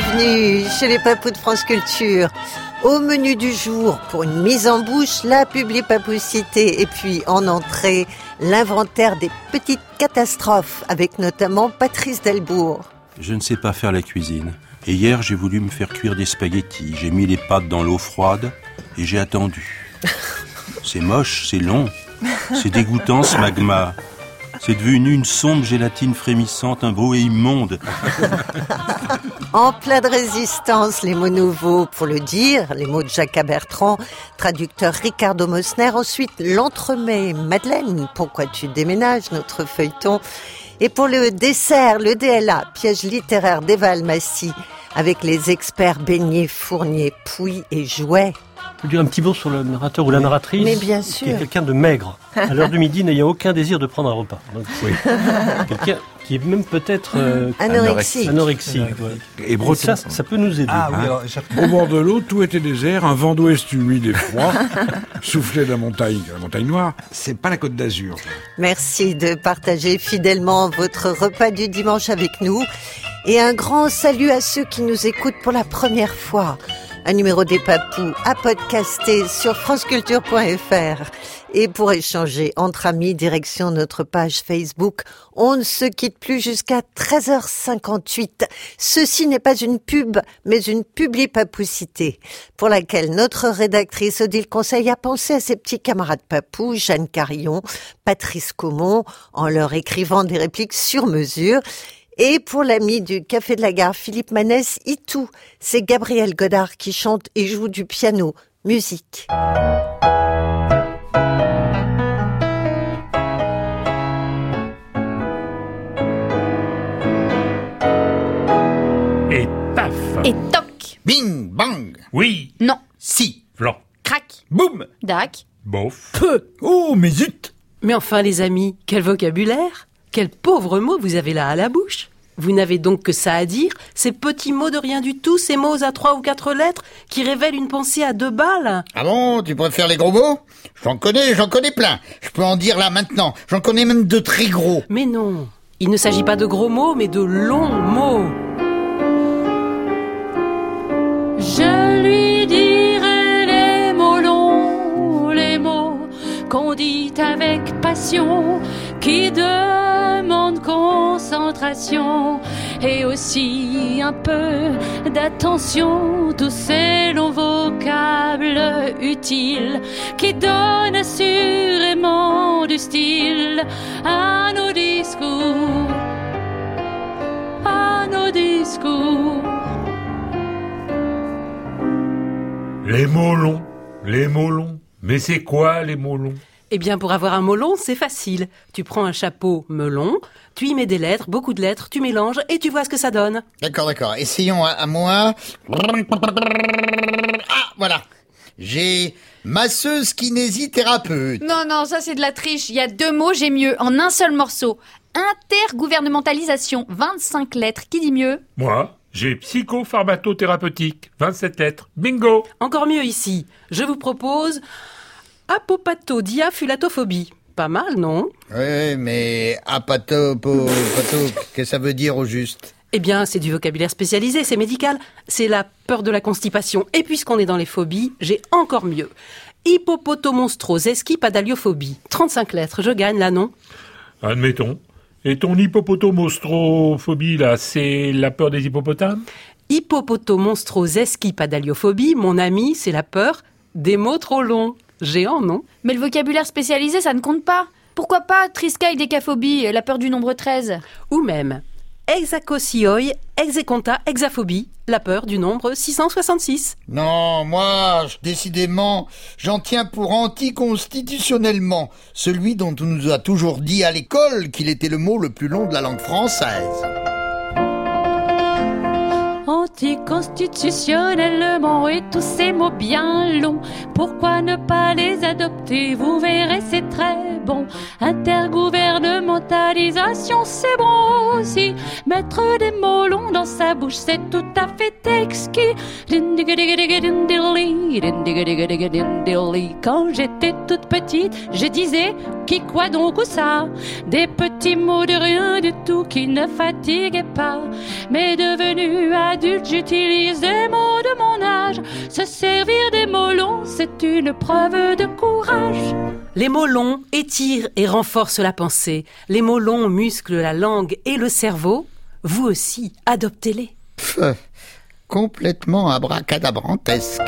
bienvenue chez les Papous de France Culture. Au menu du jour, pour une mise en bouche, la publipapoucité, et puis en entrée, l'inventaire des petites catastrophes, avec notamment Patrice Delbourg. Je ne sais pas faire la cuisine. Et hier, j'ai voulu me faire cuire des spaghettis. J'ai mis les pâtes dans l'eau froide et j'ai attendu. C'est moche, c'est long, c'est dégoûtant ce magma. C'est devenu une sombre gélatine frémissante, un bruit immonde. En plein de résistance, les mots nouveaux pour le dire, les mots de Jacques Bertrand, traducteur Ricardo Mosner, ensuite l'entremets, Madeleine, pourquoi tu déménages, notre feuilleton. Et pour le dessert, le DLA, piège littéraire d'Eva Almassi, avec les experts Beignet, Fournier, Pouy et Jouet. Je peux dire un petit mot sur le narrateur ou la narratrice. Mais bien sûr. Qui est quelqu'un de maigre, à l'heure du midi, n'ayant aucun désir de prendre un repas. Donc, oui. Quelqu'un qui est même peut-être anorexique. Et breton. Ça peut nous aider. Ah oui, alors, au bord de l'eau, tout était désert, un vent d'ouest humide et froid, soufflait de la montagne noire. C'est pas la Côte d'Azur. Merci de partager fidèlement votre repas du dimanche avec nous. Et un grand salut à ceux qui nous écoutent pour la première fois. Un numéro des Papous à podcaster sur franceculture.fr. Et pour échanger entre amis, direction notre page Facebook. On ne se quitte plus jusqu'à 13h58. Ceci n'est pas une pub, mais une publipapoucité, pour laquelle notre rédactrice Odile Conseil a pensé à ses petits camarades papous, Jeanne Carillon, Patrice Caumont, en leur écrivant des répliques sur mesure. Et pour l'ami du Café de la Gare, Philippe Manès, Itou, c'est Gabriel Godard qui chante et joue du piano. Musique. Et paf. Et toc. Bing, bang. Oui. Non. Si. Flan. Crac. Boum. Dac. Bof. Peu. Oh, mais zut. Mais enfin les amis, quel vocabulaire! Quels pauvres mots vous avez là à la bouche! Vous n'avez donc que ça à dire, ces petits mots de rien du tout, ces mots à 3 ou 4 lettres qui révèlent une pensée à 2 balles. Ah bon, tu préfères les gros mots? J'en connais plein. Je peux en dire là maintenant. J'en connais même de très gros. Mais non, il ne s'agit pas de gros mots, mais de longs mots. Je lui dirai les mots longs, les mots qu'on dit avec passion, qui demandent concentration et aussi un peu d'attention. Tous ces longs vocables utiles qui donnent assurément du style à nos discours, à nos discours. Les mots longs. Mais c'est quoi les mots longs? Eh bien, pour avoir un mot long, c'est facile. Tu prends un chapeau melon, tu y mets des lettres, beaucoup de lettres, tu mélanges et tu vois ce que ça donne. D'accord. Essayons à moi. Ah, voilà. J'ai masseuse kinésithérapeute. Non, ça c'est de la triche. Il y a 2 mots, j'ai mieux, en un seul morceau. Intergouvernementalisation, 25 lettres. Qui dit mieux? Moi, j'ai psychopharmacothérapeutique, 27 lettres. Bingo. Encore mieux ici. Je vous propose apopatodiafulatophobie. Pas mal, non? Oui, mais pato, qu'est-ce que ça veut dire au juste? Eh bien, c'est du vocabulaire spécialisé, c'est médical. C'est la peur de la constipation. Et puisqu'on est dans les phobies, j'ai encore mieux. Hippopotomonstrosesquipadaliophobie. 35 lettres, je gagne là, non? Admettons. Et ton hippopotomonstrophobie, là, c'est la peur des hippopotames? Hippopotomonstrosesquipadaliophobie, mon ami, c'est la peur des mots trop longs. Géant, non? Mais le vocabulaire spécialisé, ça ne compte pas. Pourquoi pas triskaïdécaphobie, la peur du nombre 13? Ou même hexacosioi, hexeconta, hexaphobie, la peur du nombre 666. Non, moi, décidément, j'en tiens pour anticonstitutionnellement, celui dont on nous a toujours dit à l'école qu'il était le mot le plus long de la langue française. Anticonstitutionnellement et tous ces mots bien longs, pourquoi ne pas les adopter? Vous verrez, c'est très bon. Intergouvernementalisation, c'est bon aussi. Mettre des mots longs dans sa bouche, c'est tout à fait exquis. Quand j'étais toute petite, je disais Qui quoi donc ou ça? Des petits mots de rien du tout qui ne fatiguaient pas. Mais devenu adulte, j'utilise des mots de mon âge. Se servir des mots longs, c'est une preuve de courage. Les mots longs étirent et renforcent la pensée. Les mots longs musclent la langue et le cerveau. Vous aussi, adoptez-les. Complètement abracadabrantesque.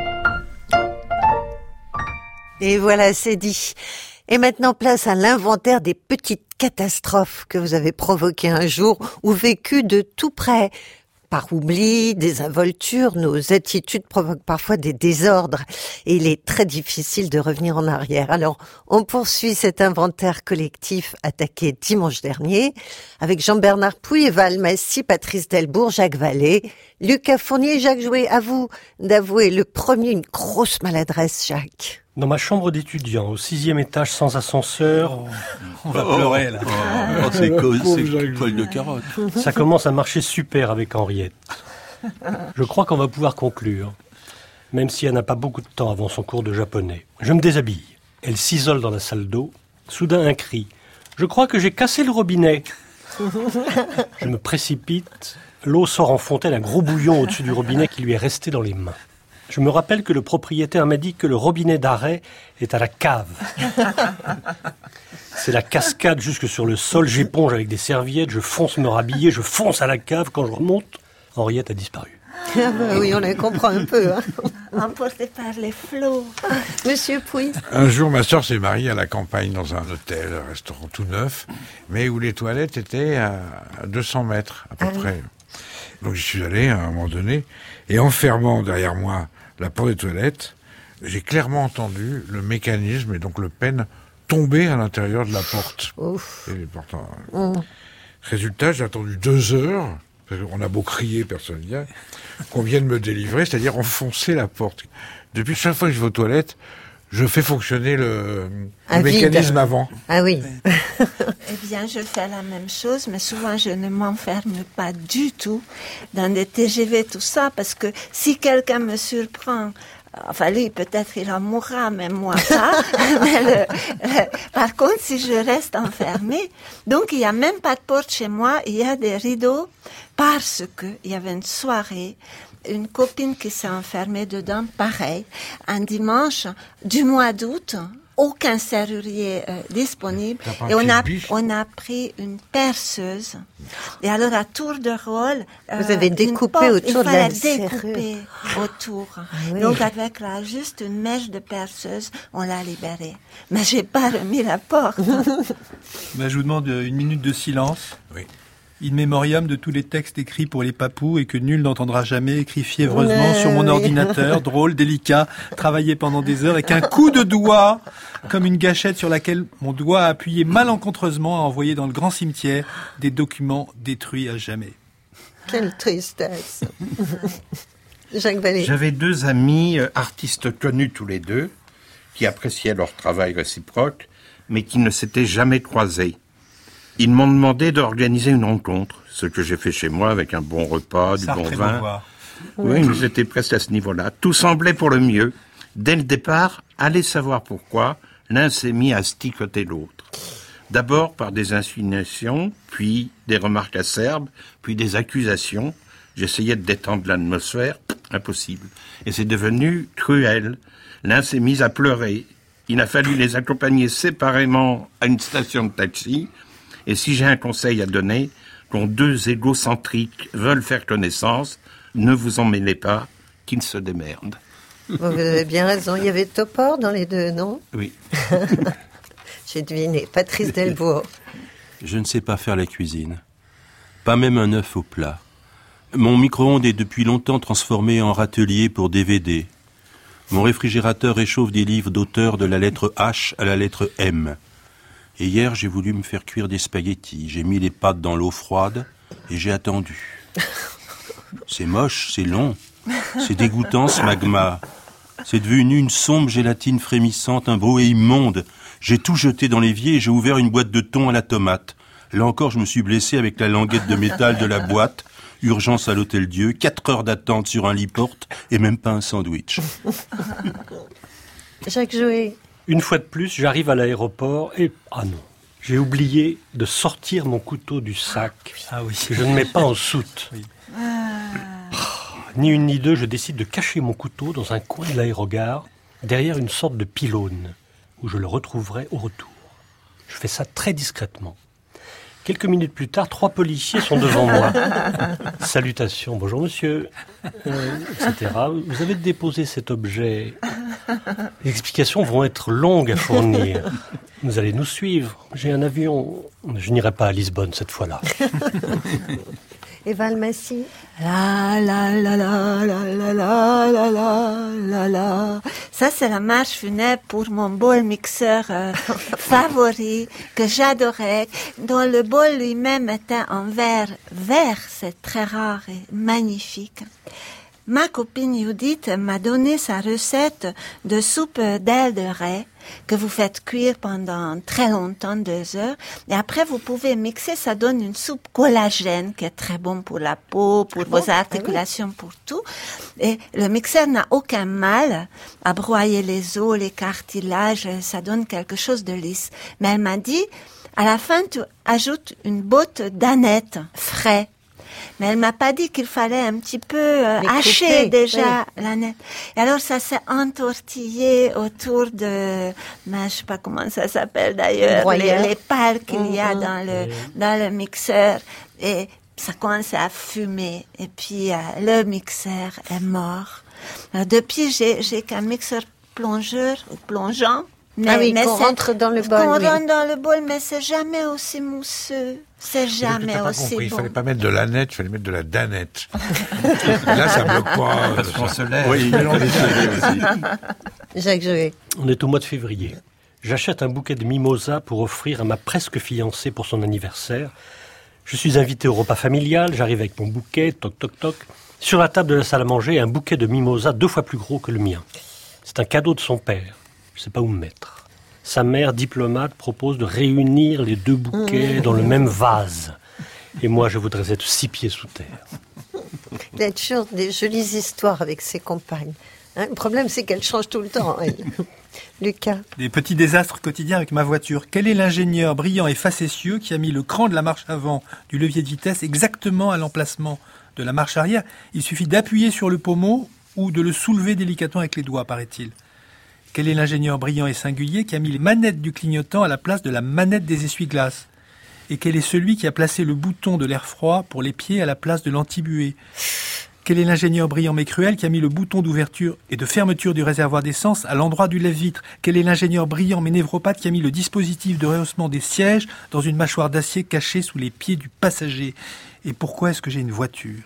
Et voilà, c'est dit. Et maintenant, place à l'inventaire des petites catastrophes que vous avez provoquées un jour ou vécues de tout près. Par oubli, désinvolture, nos attitudes provoquent parfois des désordres et il est très difficile de revenir en arrière. Alors, on poursuit cet inventaire collectif attaqué dimanche dernier avec Jean-Bernard Pouy, Val Massy, Patrice Delbourg, Jacques Vallée, Lucas Fournier, Jacques Jouet. À vous d'avouer le premier une grosse maladresse, Jacques. Dans ma chambre d'étudiant, au 6e étage sans ascenseur, on va pleurer là. C'est poil de carotte. Ça commence à marcher super avec Henriette. Je crois qu'on va pouvoir conclure, même si elle n'a pas beaucoup de temps avant son cours de japonais. Je me déshabille. Elle s'isole dans la salle d'eau. Soudain un cri. Je crois que j'ai cassé le robinet. Je me précipite. L'eau sort en fontaine, un gros bouillon au-dessus du robinet qui lui est resté dans les mains. Je me rappelle que le propriétaire m'a dit que le robinet d'arrêt est à la cave. C'est la cascade jusque sur le sol, j'éponge avec des serviettes, je fonce me rhabiller, je fonce à la cave. Quand je remonte, Henriette a disparu. Ah bah oui, on la comprend un peu. Hein. Emporté par les flots. Monsieur Pouy. Un jour, ma sœur s'est mariée à la campagne dans un hôtel, un restaurant tout neuf, mais où les toilettes étaient à 200 mètres à peu près. Donc j'y suis allé à un moment donné, et en fermant derrière moi la porte des toilettes, j'ai clairement entendu le mécanisme et donc le pêne tomber à l'intérieur de la porte. Ouf. Et les portes, Résultat, j'ai attendu 2 heures, parce qu'on a beau crier, personne ne vient, qu'on vienne me délivrer, c'est-à-dire enfoncer la porte. Depuis, chaque fois que je vais aux toilettes, je fais fonctionner le mécanisme avant. Ah oui. Eh bien, je fais la même chose, mais souvent je ne m'enferme pas du tout dans des TGV, tout ça, parce que si quelqu'un me surprend, enfin lui peut-être il en mourra, mais moi pas. Mais par contre, si je reste enfermée, donc il n'y a même pas de porte chez moi, il y a des rideaux, parce que il y avait une soirée, une copine qui s'est enfermée dedans, pareil, un dimanche du mois d'août, aucun serrurier disponible, et on a pris une perceuse. Et alors à tour de rôle, vous avez découpé autour de la serrure. Découpé autour. Oui. Donc avec juste une mèche de perceuse, on l'a libérée. Mais j'ai pas remis la porte. Je vous demande 1 minute de silence. Oui. In memoriam de tous les textes écrits pour les papous et que nul n'entendra jamais, écrit fiévreusement sur mon ordinateur, drôle, délicat, travaillé pendant des heures, avec un coup de doigt, comme une gâchette sur laquelle mon doigt a appuyé malencontreusement, a envoyé dans le grand cimetière des documents détruits à jamais. Quelle tristesse. Jacques Vallée. J'avais 2 amis, artistes connus tous les deux, qui appréciaient leur travail réciproque, mais qui ne s'étaient jamais croisés. Ils m'ont demandé d'organiser une rencontre, ce que j'ai fait chez moi avec un bon repas, du bon vin. Oui, mais j'étais presque à ce niveau-là. Tout semblait pour le mieux. Dès le départ, allez savoir pourquoi, l'un s'est mis à sticoter l'autre. D'abord par des insinuations, puis des remarques acerbes, puis des accusations. J'essayais de détendre l'atmosphère, impossible. Et c'est devenu cruel. L'un s'est mis à pleurer. Il a fallu les accompagner séparément à une station de taxi. Et si j'ai un conseil à donner, quand 2 égocentriques veulent faire connaissance, ne vous en mêlez pas, qu'ils se démerdent. Vous avez bien raison. Il y avait Topor dans les 2, non? Oui. J'ai deviné. Patrice Delbourg. Je ne sais pas faire la cuisine. Pas même un œuf au plat. Mon micro-ondes est depuis longtemps transformé en râtelier pour DVD. Mon réfrigérateur réchauffe des livres d'auteurs de la lettre H à la lettre M. Et hier, j'ai voulu me faire cuire des spaghettis. J'ai mis les pâtes dans l'eau froide et j'ai attendu. C'est moche, c'est long. C'est dégoûtant, ce magma. C'est devenu une sombre gélatine frémissante, un brouet immonde. J'ai tout jeté dans l'évier et j'ai ouvert une boîte de thon à la tomate. Là encore, je me suis blessé avec la languette de métal de la boîte. Urgence à l'Hôtel-Dieu, 4 heures d'attente sur un lit-porte et même pas un sandwich. Jacques Jouet. Une fois de plus, j'arrive à l'aéroport et... Ah non, j'ai oublié de sortir mon couteau du sac. Ah oui. Que je ne mets pas en soute. Oui. Ni une ni deux, je décide de cacher mon couteau dans un coin de l'aérogare, derrière une sorte de pylône, où je le retrouverai au retour. Je fais ça très discrètement. Quelques minutes plus tard, 3 policiers sont devant moi. Salutations, bonjour monsieur, etc. Vous avez déposé cet objet. Les explications vont être longues à fournir. Vous allez nous suivre. J'ai un avion. Je n'irai pas à Lisbonne cette fois-là. Eva Almassi. La la la la la la la la la la la. Ça, c'est la marche funèbre pour mon bol mixeur favori, que j'adorais, dont le bol lui-même était en verre vert, c'est très rare et magnifique. Ma copine Judith m'a donné sa recette de soupe d'ailes de raie que vous faites cuire pendant très longtemps, 2 heures. Et après, vous pouvez mixer, ça donne une soupe collagène qui est très bon pour la peau, pour vos articulations, pour tout. Et le mixeur n'a aucun mal à broyer les os, les cartilages, ça donne quelque chose de lisse. Mais elle m'a dit, à la fin, tu ajoutes une botte d'aneth frais. Mais elle m'a pas dit qu'il fallait un petit peu hacher déjà l'aneth. Et alors ça s'est entortillé autour de, je sais pas comment ça s'appelle d'ailleurs, les pales qu'il y a dans le mixeur. Et ça commençait à fumer. Et puis le mixeur est mort. Alors, depuis, j'ai qu'un mixeur plongeur ou plongeant. Mais qu'on rentre dans le bol. Qu'on rentre dans le bol, mais c'est jamais aussi mousseux. C'est jamais aussi bon. Il fallait pas mettre de l'aneth, il fallait mettre de la danette. Là, ça bloque pas. Parce qu'on se lève. Oui, aussi. Jacques Joguet. On est au mois de février. J'achète un bouquet de mimosas pour offrir à ma presque fiancée pour son anniversaire. Je suis invité au repas familial, j'arrive avec mon bouquet, toc toc toc. Sur la table de la salle à manger, un bouquet de mimosas 2 fois plus gros que le mien. C'est un cadeau de son père. Je ne sais pas où me mettre. Sa mère, diplomate, propose de réunir les 2 bouquets dans le même vase. Et moi, je voudrais être 6 pieds sous terre. Il y a toujours des jolies histoires avec ses compagnes. Le problème, c'est qu'elle change tout le temps, elle. Lucas. Des petits désastres quotidiens avec ma voiture. Quel est l'ingénieur brillant et facétieux qui a mis le cran de la marche avant du levier de vitesse exactement à l'emplacement de la marche arrière? Il suffit d'appuyer sur le pommeau ou de le soulever délicatement avec les doigts, paraît-il. Quel est l'ingénieur brillant et singulier qui a mis les manettes du clignotant à la place de la manette des essuie-glaces? Et quel est celui qui a placé le bouton de l'air froid pour les pieds à la place de l'antibuée? Quel est l'ingénieur brillant mais cruel qui a mis le bouton d'ouverture et de fermeture du réservoir d'essence à l'endroit du lève-vitre? Quel est l'ingénieur brillant mais névropathe qui a mis le dispositif de rehaussement des sièges dans une mâchoire d'acier cachée sous les pieds du passager? Et pourquoi est-ce que j'ai une voiture?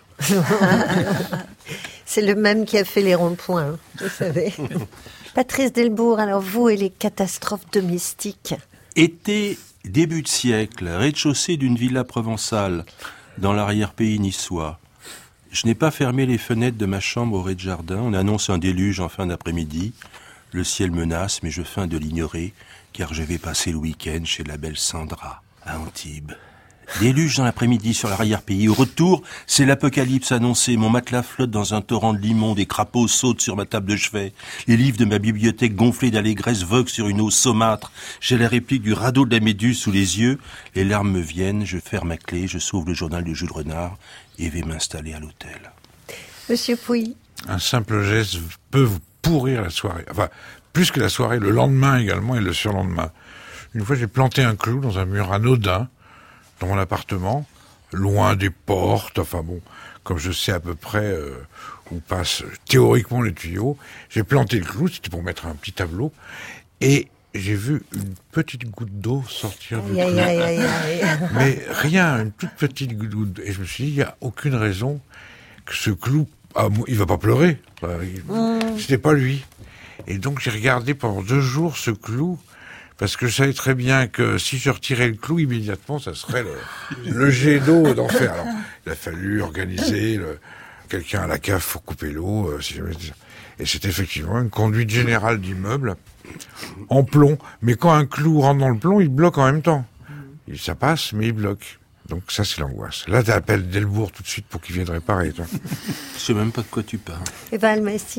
C'est le même qui a fait les ronds-points, vous savez. Patrice Delbourg, alors vous et les catastrophes domestiques. Été, début de siècle, rez-de-chaussée d'une villa provençale, dans l'arrière-pays niçois. Je n'ai pas fermé les fenêtres de ma chambre au rez-de-jardin. On annonce un déluge en fin d'après-midi. Le ciel menace, mais je feins de l'ignorer, car je vais passer le week-end chez la belle Sandra, à Antibes. Déluge dans l'après-midi sur l'arrière-pays. Au retour, c'est l'apocalypse annoncé. Mon matelas flotte dans un torrent de limon. Des crapauds sautent sur ma table de chevet. Les livres de ma bibliothèque gonflés d'allégresse voguent sur une eau saumâtre. J'ai la réplique du radeau de la Méduse sous les yeux. Les larmes me viennent. Je ferme ma clé. Je sauve le journal de Jules Renard et vais m'installer à l'hôtel. Monsieur Pouy. Un simple geste peut vous pourrir la soirée. Enfin, plus que la soirée, le lendemain également et le surlendemain. Une fois, j'ai planté un clou dans un mur anodin dans mon appartement, loin des portes, enfin bon, comme je sais à peu près où passent théoriquement les tuyaux, j'ai planté le clou, c'était pour mettre un petit tableau, et j'ai vu une petite goutte d'eau sortir du clou. Mais rien, une toute petite goutte. Et je me suis dit, il n'y a aucune raison que ce clou, il va pas pleurer. C'était pas lui. Et donc j'ai regardé pendant 2 jours ce clou, parce que je savais très bien que si je retirais le clou immédiatement, ça serait le jet d'eau d'enfer. Alors, il a fallu organiser quelqu'un à la cave pour couper l'eau. Et c'est effectivement une conduite générale d'immeuble en plomb. Mais quand un clou rentre dans le plomb, il bloque en même temps. Ça passe, mais il bloque. Donc ça, c'est l'angoisse. Là, t'appelles Delbourg tout de suite pour qu'il vienne réparer, toi. Je sais même pas de quoi tu parles. Eva Almassi.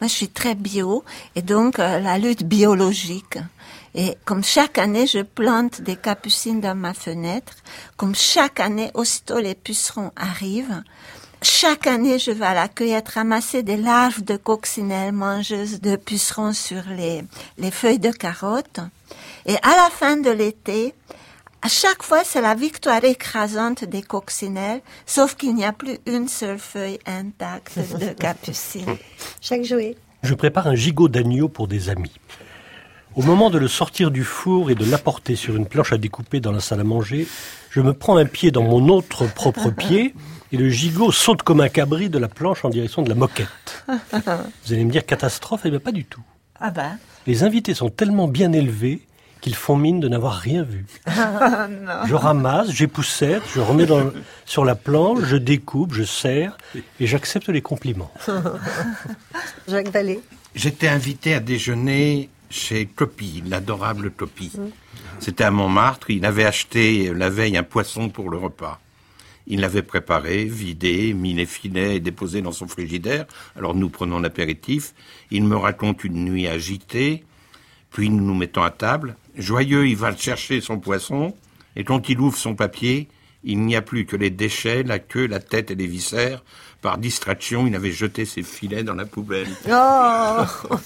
Moi, je suis très bio, et donc la lutte biologique. Et comme chaque année, je plante des capucines dans ma fenêtre, comme chaque année, aussitôt les pucerons arrivent, chaque année, je vais à la cueillette ramasser des larves de coccinelles mangeuses de pucerons sur les feuilles de carottes. Et à la fin de l'été, à chaque fois, c'est la victoire écrasante des coccinelles, sauf qu'il n'y a plus une seule feuille intacte de capucine. Jacques Jouet. Je prépare un gigot d'agneau pour des amis. Au moment de le sortir du four et de l'apporter sur une planche à découper dans la salle à manger, je me prends un pied dans mon autre propre pied et le gigot saute comme un cabri de la planche en direction de la moquette. Vous allez me dire catastrophe, eh bien pas du tout. Ah ben. Les invités sont tellement bien élevés qu'ils font mine de n'avoir rien vu. Non. Je ramasse, j'époussette, je remets sur la planche, je découpe, je serre et j'accepte les compliments. Jacques Vallée. J'étais invité à déjeuner chez Topi, l'adorable Topi. C'était à Montmartre, il avait acheté la veille un poisson pour le repas. Il l'avait préparé, vidé, mis les filets et déposé dans son frigidaire. Alors nous prenons l'apéritif. Il me raconte une nuit agitée. Puis nous nous mettons à table. Joyeux, il va chercher son poisson. Et quand il ouvre son papier, il n'y a plus que les déchets, la queue, la tête et les viscères. Par distraction, il avait jeté ses filets dans la poubelle. Oh.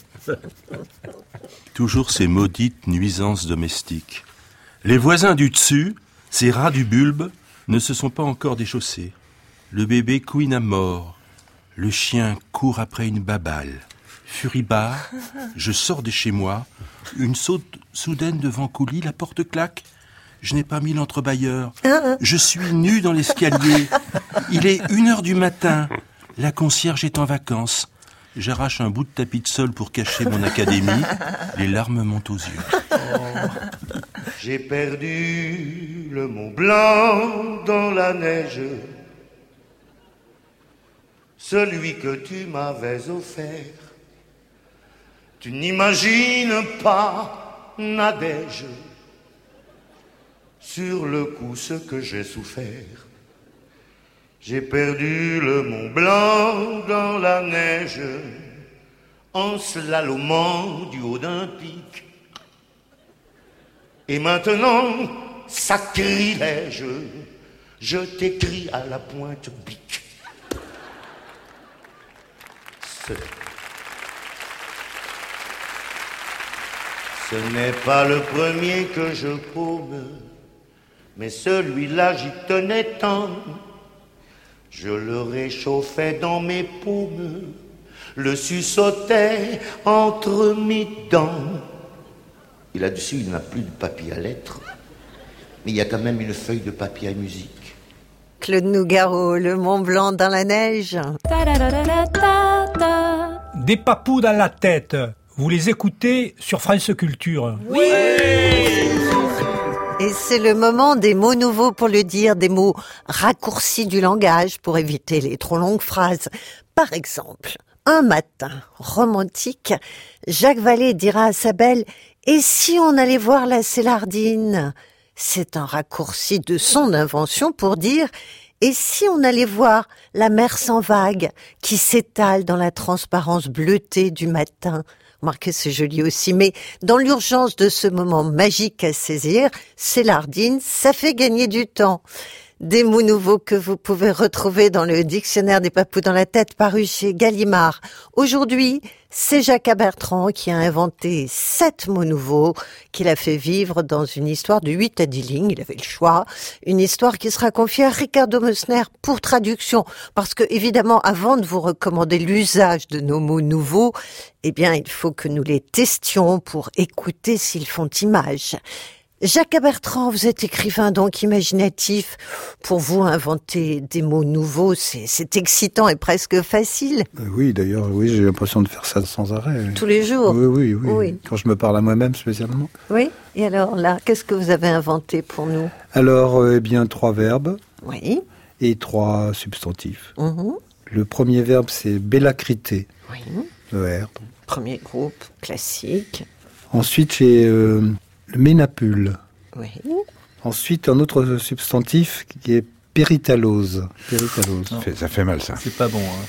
Toujours ces maudites nuisances domestiques. Les voisins du dessus, ces rats du bulbe, ne se sont pas encore déchaussés. Le bébé couine à mort. Le chien court après une babale. Furibard, je sors de chez moi. Une saute soudaine devant coulis, la porte claque. Je n'ai pas mis l'entrebâilleur. Je suis nu dans l'escalier. Il est 1h du matin. La concierge est en vacances. J'arrache un bout de tapis de sol pour cacher mon académie. Les larmes montent aux yeux. J'ai perdu le Mont Blanc dans la neige, celui que tu m'avais offert. Tu n'imagines pas, Nadège, sur le coup ce que j'ai souffert. J'ai perdu le Mont Blanc dans la neige, en slalomant du haut d'un pic. Et maintenant, sacrilège, je t'écris à la pointe bic. Ce n'est pas le premier que je paume, mais celui-là j'y tenais tant. Je le réchauffais dans mes paumes, le suçotais entre mes dents. Et là-dessus, il n'a plus de papier à lettres, mais il y a quand même une feuille de papier à musique. Claude Nougaro, le Mont Blanc dans la neige. Des papous dans la tête. Vous les écoutez sur France Culture. Oui. Et c'est le moment des mots nouveaux pour le dire, des mots raccourcis du langage pour éviter les trop longues phrases. Par exemple, un matin romantique, Jacques Vallée dira à sa belle « Et si on allait voir la Célardine ?» C'est un raccourci de son invention pour dire « Et si on allait voir la mer sans vagues qui s'étale dans la transparence bleutée du matin ?» Remarquez, c'est joli aussi, mais dans l'urgence de ce moment magique à saisir, Célardine, ça fait gagner du temps. Des mots nouveaux que vous pouvez retrouver dans le dictionnaire des papous dans la tête paru chez Gallimard. Aujourd'hui, c'est Jacques Bertrand qui a inventé 7 mots nouveaux qu'il a fait vivre dans une histoire de 8 à 10 lignes. Il avait le choix. Une histoire qui sera confiée à Ricardo Meusner pour traduction. Parce que, évidemment, avant de vous recommander l'usage de nos mots nouveaux, eh bien, il faut que nous les testions pour écouter s'ils font image. Jacques Bertrand, vous êtes écrivain donc imaginatif. Pour vous, inventer des mots nouveaux, c'est excitant et presque facile. Oui, d'ailleurs, oui, j'ai l'impression de faire ça sans arrêt. Tous les jours. Oui. Quand je me parle à moi-même spécialement. Oui. Et alors là, qu'est-ce que vous avez inventé pour nous ? Alors, 3 verbes. Oui. Et 3 substantifs. Le premier verbe, c'est bellacrité. Oui. ER. Premier groupe classique. Ensuite, j'ai le ménapule. Oui. Ensuite, un autre substantif qui est péritalose. Ça fait mal, ça. C'est pas bon, hein.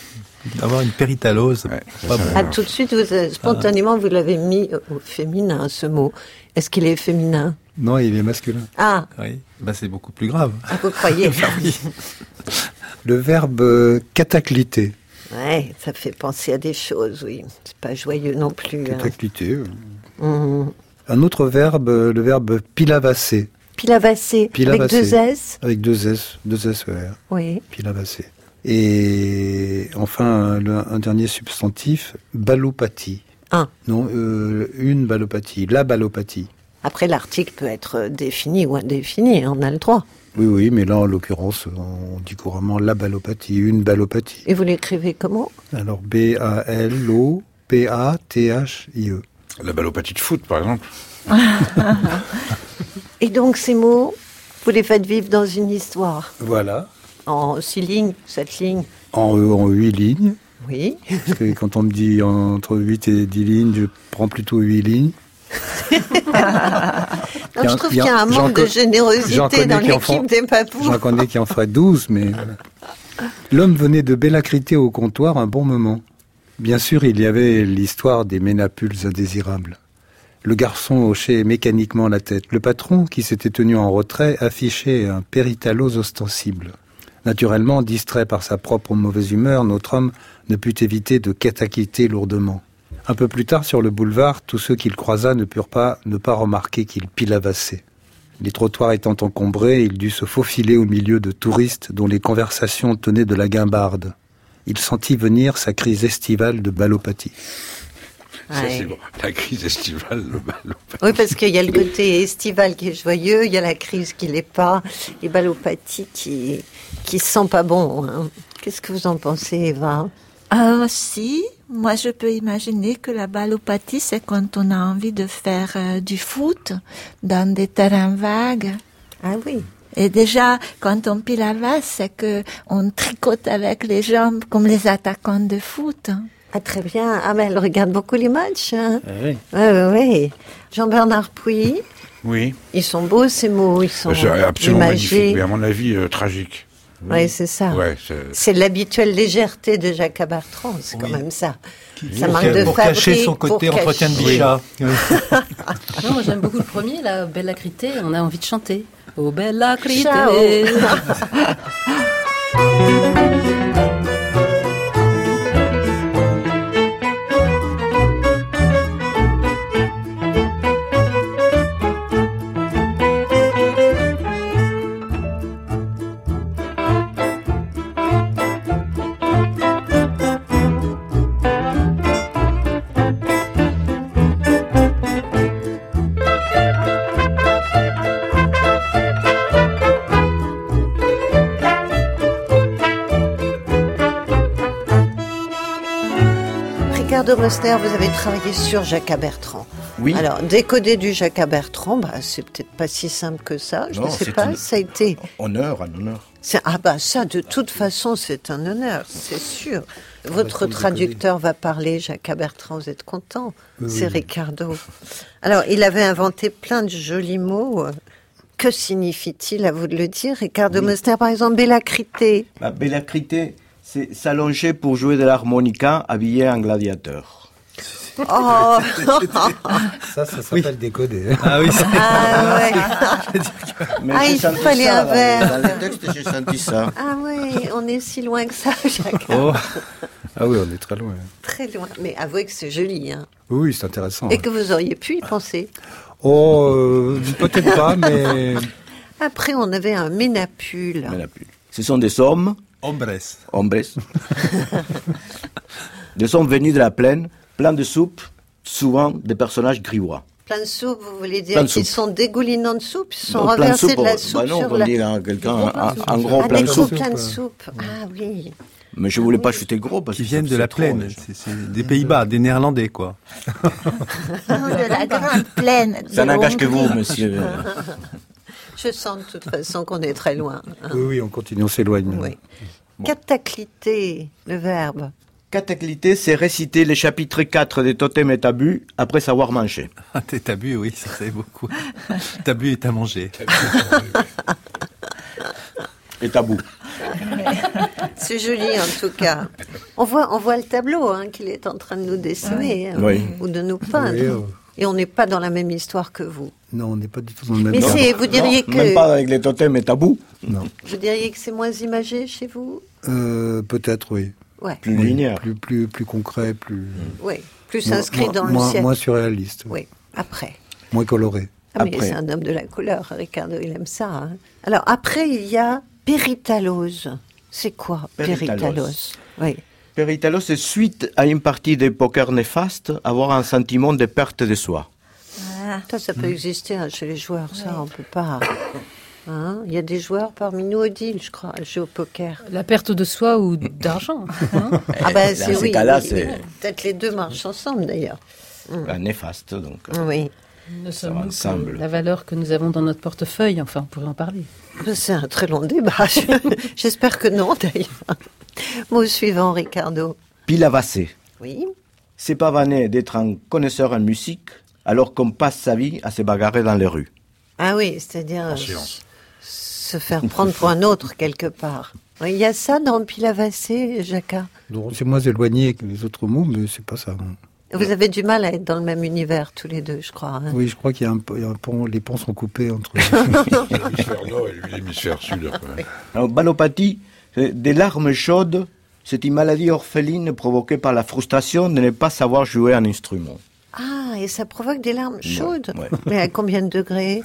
Avoir une péritalose. Pas bon. Ah, tout de suite, spontanément, vous l'avez mis au féminin, ce mot. Est-ce qu'il est féminin? Non, il est masculin. Ah. Oui, c'est beaucoup plus grave. Ah, vous croyez? Oui. Le verbe catacliter. Ouais, ça fait penser à des choses, oui. C'est pas joyeux non plus. Catacliter. Un autre verbe, le verbe pilavasser. Pilavasser. Avec 2 S? Avec 2 S, ouais. Oui. Pilavasser. Et enfin, un dernier substantif, ballopathie. Non, une ballopathie, la ballopathie. Après, l'article peut être défini ou indéfini, on a le droit. Oui, mais là, en l'occurrence, on dit couramment la ballopathie, une ballopathie. Et vous l'écrivez comment? Alors, B-A-L-O-P-A-T-H-I-E. La ballopathie de foot, par exemple. Et donc, ces mots, vous les faites vivre dans une histoire? Voilà. En 6 lignes, 7 lignes? En 8 lignes. Oui. Parce que quand on me dit entre 8 et 10 lignes, je prends plutôt 8 lignes. Non, je trouve qu'il y a un manque de générosité dans l'équipe des Papous. J'en connais qui en feraient 12, mais... L'homme venait de bélacriter au comptoir un bon moment. Bien sûr, il y avait l'histoire des ménapules indésirables. Le garçon hochait mécaniquement la tête. Le patron, qui s'était tenu en retrait, affichait un péritalose ostensible. Naturellement, distrait par sa propre mauvaise humeur, notre homme ne put éviter de catacliter lourdement. Un peu plus tard, sur le boulevard, tous ceux qu'il croisa ne purent pas ne pas remarquer qu'il pilavassait. Les trottoirs étant encombrés, il dut se faufiler au milieu de touristes dont les conversations tenaient de la guimbarde. Il sentit venir sa crise estivale de ballopathie. Ça, c'est bon. La crise estivale, le ballopathie. Oui, parce qu'il y a le côté estival qui est joyeux, il y a la crise qui l'est pas, et ballopathie qui sent pas bon. Hein. Qu'est-ce que vous en pensez, Eva? Si, moi je peux imaginer que la ballopathie, c'est quand on a envie de faire du foot dans des terrains vagues. Ah oui. Et déjà, quand on pilavasse, c'est que on tricote avec les jambes comme les attaquants de foot. Ah, très bien. Ah, mais elle regarde beaucoup les matchs. Hein. Oui. Oui. Jean-Bernard Pouilly. Oui. Ils sont beaux, ces mots. Ils sont absolument imagés. magnifiques, mais à mon avis, tragiques. Oui, c'est ça. Ouais, c'est l'habituelle légèreté de Jacques Bertrand, c'est quand même ça. Ça marque de pour cacher son côté entretien de bichat. Non, moi j'aime beaucoup le premier, la Bellacrité, on a envie de chanter. Oh Bellacrité. Ciao. Ricardo Mosner, vous avez travaillé sur Jacques Bertrand. Oui. Alors, décoder du Jacques Bertrand, c'est peut-être pas si simple que ça. Je ne sais pas, ça a été... Un honneur. Ça, de toute façon, c'est un honneur, c'est sûr. Votre traducteur va parler, Jacques Bertrand, vous êtes content? C'est Ricardo. Alors, il avait inventé plein de jolis mots. Que signifie-t-il, à vous de le dire? Ricardo Mosner, par exemple, Bellacrité. Bellacrité, c'est s'allonger pour jouer de l'harmonica habillé en gladiateur. Oh. Ça s'appelle décoder. Ah oui, Mais il fallait un verre. Dans le texte, j'ai senti ça. Ah oui, on est si loin que ça, Jacques. Ah oui, on est très loin. Très loin, mais avouez que c'est joli. Hein. Oui, c'est intéressant. Et que vous auriez pu y penser. Peut-être pas, mais... Après, on avait un ménapule. Ce sont des hommes. Hombres. Des hommes venus de la plaine, plein de soupe, souvent des personnages grivois. Plein de soupe, vous voulez dire qu'ils sont dégoulinants de soupe? Ils sont renversés de la soupe non, sur on dit à quelqu'un un gros plein de soupe. Plein de soupe. Ah oui. Mais je voulais pas chuter gros parce qu'ils viennent de la plaine, c'est des Pays-Bas, des Néerlandais, quoi. De la grande plaine. Ça n'engage que vous, monsieur. Je sens de toute façon qu'on est très loin. Hein. Oui, on continue, on s'éloigne. Oui. Bon. Catacliter, le verbe. Catacliter, c'est réciter les chapitres 4 des Totem et Tabus après savoir manger. Tes tabus, oui, ça c'est beaucoup. Tabus est à manger. Et tabou. C'est joli en tout cas. On voit le tableau qu'il est en train de nous dessiner ou de nous peindre. Oui, et on n'est pas dans la même histoire que vous. Non, on n'est pas du tout dans le même histoire. Mais vous diriez que... Même pas avec les totems et tabous. Non. Vous diriez que c'est moins imagé chez vous? Peut-être, oui. Ouais. Plus linéaire. Plus concret, plus... Oui, plus inscrit dans le ciel. Moins surréaliste. Oui, après. Moins coloré. Ah, mais c'est un homme de la couleur, Ricardo, il aime ça. Alors, après, il y a Péritalose. C'est quoi, Péritalose? Oui. Péritalose, c'est suite à une partie de poker néfaste, avoir un sentiment de perte de soi. Ça peut exister chez les joueurs, ça, on peut pas... Il y a des joueurs parmi nous, Odile, je crois, jouent au poker. La perte de soi ou d'argent. C'est oui. Peut-être les deux marchent ensemble, d'ailleurs. La néfaste, donc. Oui. Nous sommes ensemble. La valeur que nous avons dans notre portefeuille, enfin, on pourrait en parler. C'est un très long débat. J'espère que non, d'ailleurs. Mot suivant, Ricardo. Pilavasser. Oui. C'est pavaner d'être un connaisseur en musique alors qu'on passe sa vie à se bagarrer dans les rues. Ah oui, c'est-à-dire se faire prendre pour un autre quelque part. Il y a ça dans Pilavasser, Jacquat? Non, c'est moins éloigné que les autres mots, mais c'est pas ça. Vous avez du mal à être dans le même univers tous les deux, je crois. Oui, je crois qu'il y a un pont, les ponts sont coupés entre l'hémisphère nord et l'hémisphère sud. Alors, ballopathie, des larmes chaudes, c'est une maladie orpheline provoquée par la frustration de ne pas savoir jouer un instrument. Ah, et ça provoque des larmes chaudes? Ouais. Mais à combien de degrés?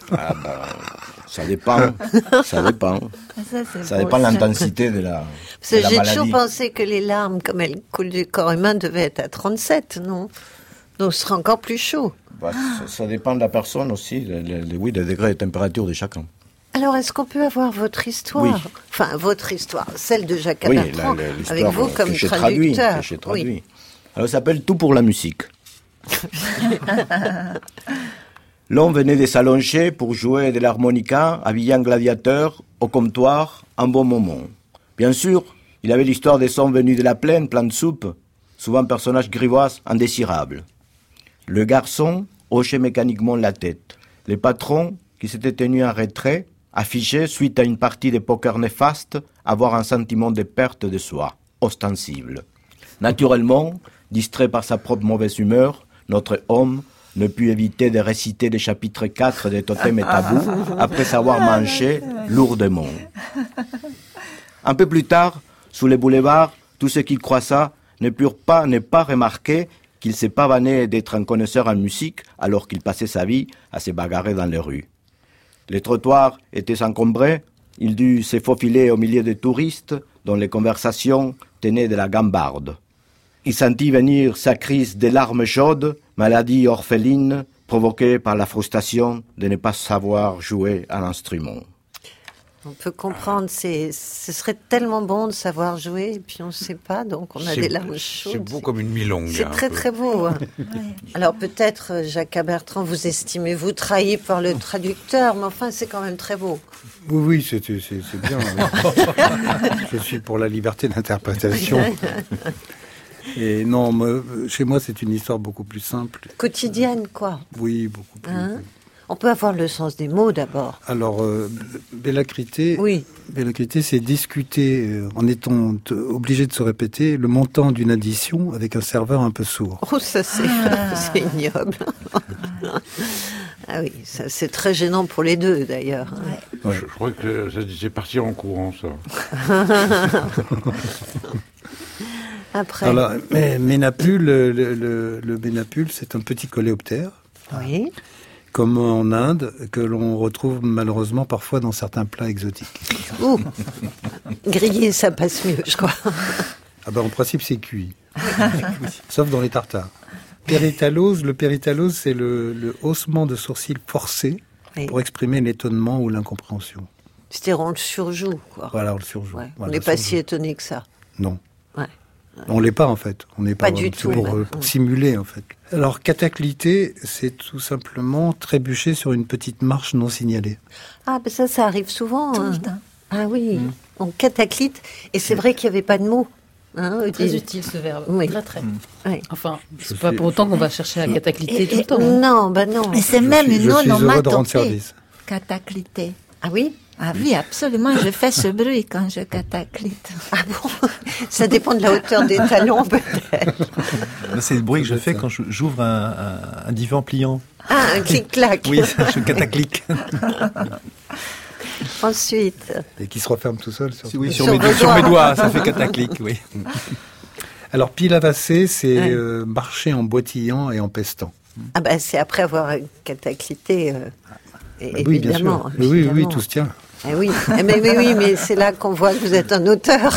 Ça dépend. Ça dépend. Ça dépend de l'intensité de la J'ai maladie. toujours pensé que les larmes, comme elles coulent du corps humain, devaient être à 37, non? Donc ce sera encore plus chaud. Ça dépend de la personne aussi, des degrés de température de chacun. Alors, est-ce qu'on peut avoir votre histoire? Oui. Enfin, votre histoire, celle de Jacques Bertrand, avec vous comme traducteur. Que j'ai traduit. Oui. Alors, ça s'appelle Tout pour la musique. L'homme venait de s'allonger pour jouer de l'harmonica, habillé en gladiateur, au comptoir, un bon moment. Bien sûr, il avait l'histoire des sons venus de la plaine, plein de soupe, souvent personnage grivoise, indésirable. Le garçon hochait mécaniquement la tête. Les patrons, qui s'étaient tenus en retrait, affichaient, suite à une partie de poker néfaste, avoir un sentiment de perte de soi, ostensible. Naturellement, distrait par sa propre mauvaise humeur, notre homme ne put éviter de réciter le chapitre 4 des Totems et Tabous après avoir manché lourdement. Un peu plus tard, sous les boulevards, tous ceux qui croisa ne purent pas ne pas remarquer qu'il s'est pavané d'être un connaisseur en musique alors qu'il passait sa vie à se bagarrer dans les rues. Les trottoirs étaient encombrés, il dut se faufiler au milieu des touristes dont les conversations tenaient de la gambarde. Il sentit venir sa crise de larmes chaudes, maladie orpheline provoquée par la frustration de ne pas savoir jouer un instrument. On peut comprendre, ce serait tellement bon de savoir jouer, et puis on ne sait pas, donc on a des larmes chaudes. C'est beau comme une milongue. C'est très très beau. Alors peut-être, Jacques Bertrand, vous estimez, vous trahi par le traducteur, mais enfin c'est quand même très beau. Oui, c'est bien. Je suis pour la liberté d'interprétation. Et non, chez moi, c'est une histoire beaucoup plus simple. Quotidienne, quoi. Oui, beaucoup plus. On peut avoir le sens des mots, d'abord. Alors, Bélacrité, oui. Bélacrité, c'est discuter, en étant obligé de se répéter, le montant d'une addition avec un serveur un peu sourd. Oh, ça, c'est ignoble. Ah oui, ça, c'est très gênant pour les deux, d'ailleurs. Ouais. Je crois que c'est partir en courant, ça. Après. Alors, Ménapule, le Ménapule, c'est un petit coléoptère. Oui. Comme en Inde, que l'on retrouve malheureusement parfois dans certains plats exotiques. Ouh. Grillé, ça passe mieux, je crois. Ah ben, en principe, c'est cuit. Sauf dans les tartares. Péritalose, le péritalose, c'est le haussement de sourcils forcé pour exprimer l'étonnement ou l'incompréhension. C'est-à-dire, on le surjoue, quoi. Voilà, on le surjoue. Ouais. Voilà, on n'est pas si étonné que ça. Non. Ouais. On l'est pas, en fait. On n'est pas du tout. Pour simuler, en fait. Alors, cataclité, c'est tout simplement trébucher sur une petite marche non signalée. Ah, ben ça arrive souvent. Tout le temps. Ah oui, on cataclite. Et c'est vrai qu'il n'y avait pas de mots. Très utile ce verbe. Oui. Très. Oui. Enfin, c'est pas pour autant qu'on va chercher à catacliter tout le temps. Non, ben non. Et c'est même une onomatopée. Je suis heureux de rendre service. Cataclité. Ah oui? Ah oui, absolument. Je fais ce bruit quand je cataclite. Ah bon? Ça dépend de la hauteur des talons, peut-être. C'est le bruit que je fais quand j'ouvre un divan pliant. Ah, un clic-clac. Oui, je cataclique. Ensuite. Et qui se referme tout seul sur mes doigts, ça fait cataclique, oui. Alors, pilavasser, c'est marcher en boitillant et en pestant. Ah ben, c'est après avoir cataclité, oui, évidemment. Bien sûr. Oui, tout se tient. Eh oui, mais c'est là qu'on voit que vous êtes un auteur.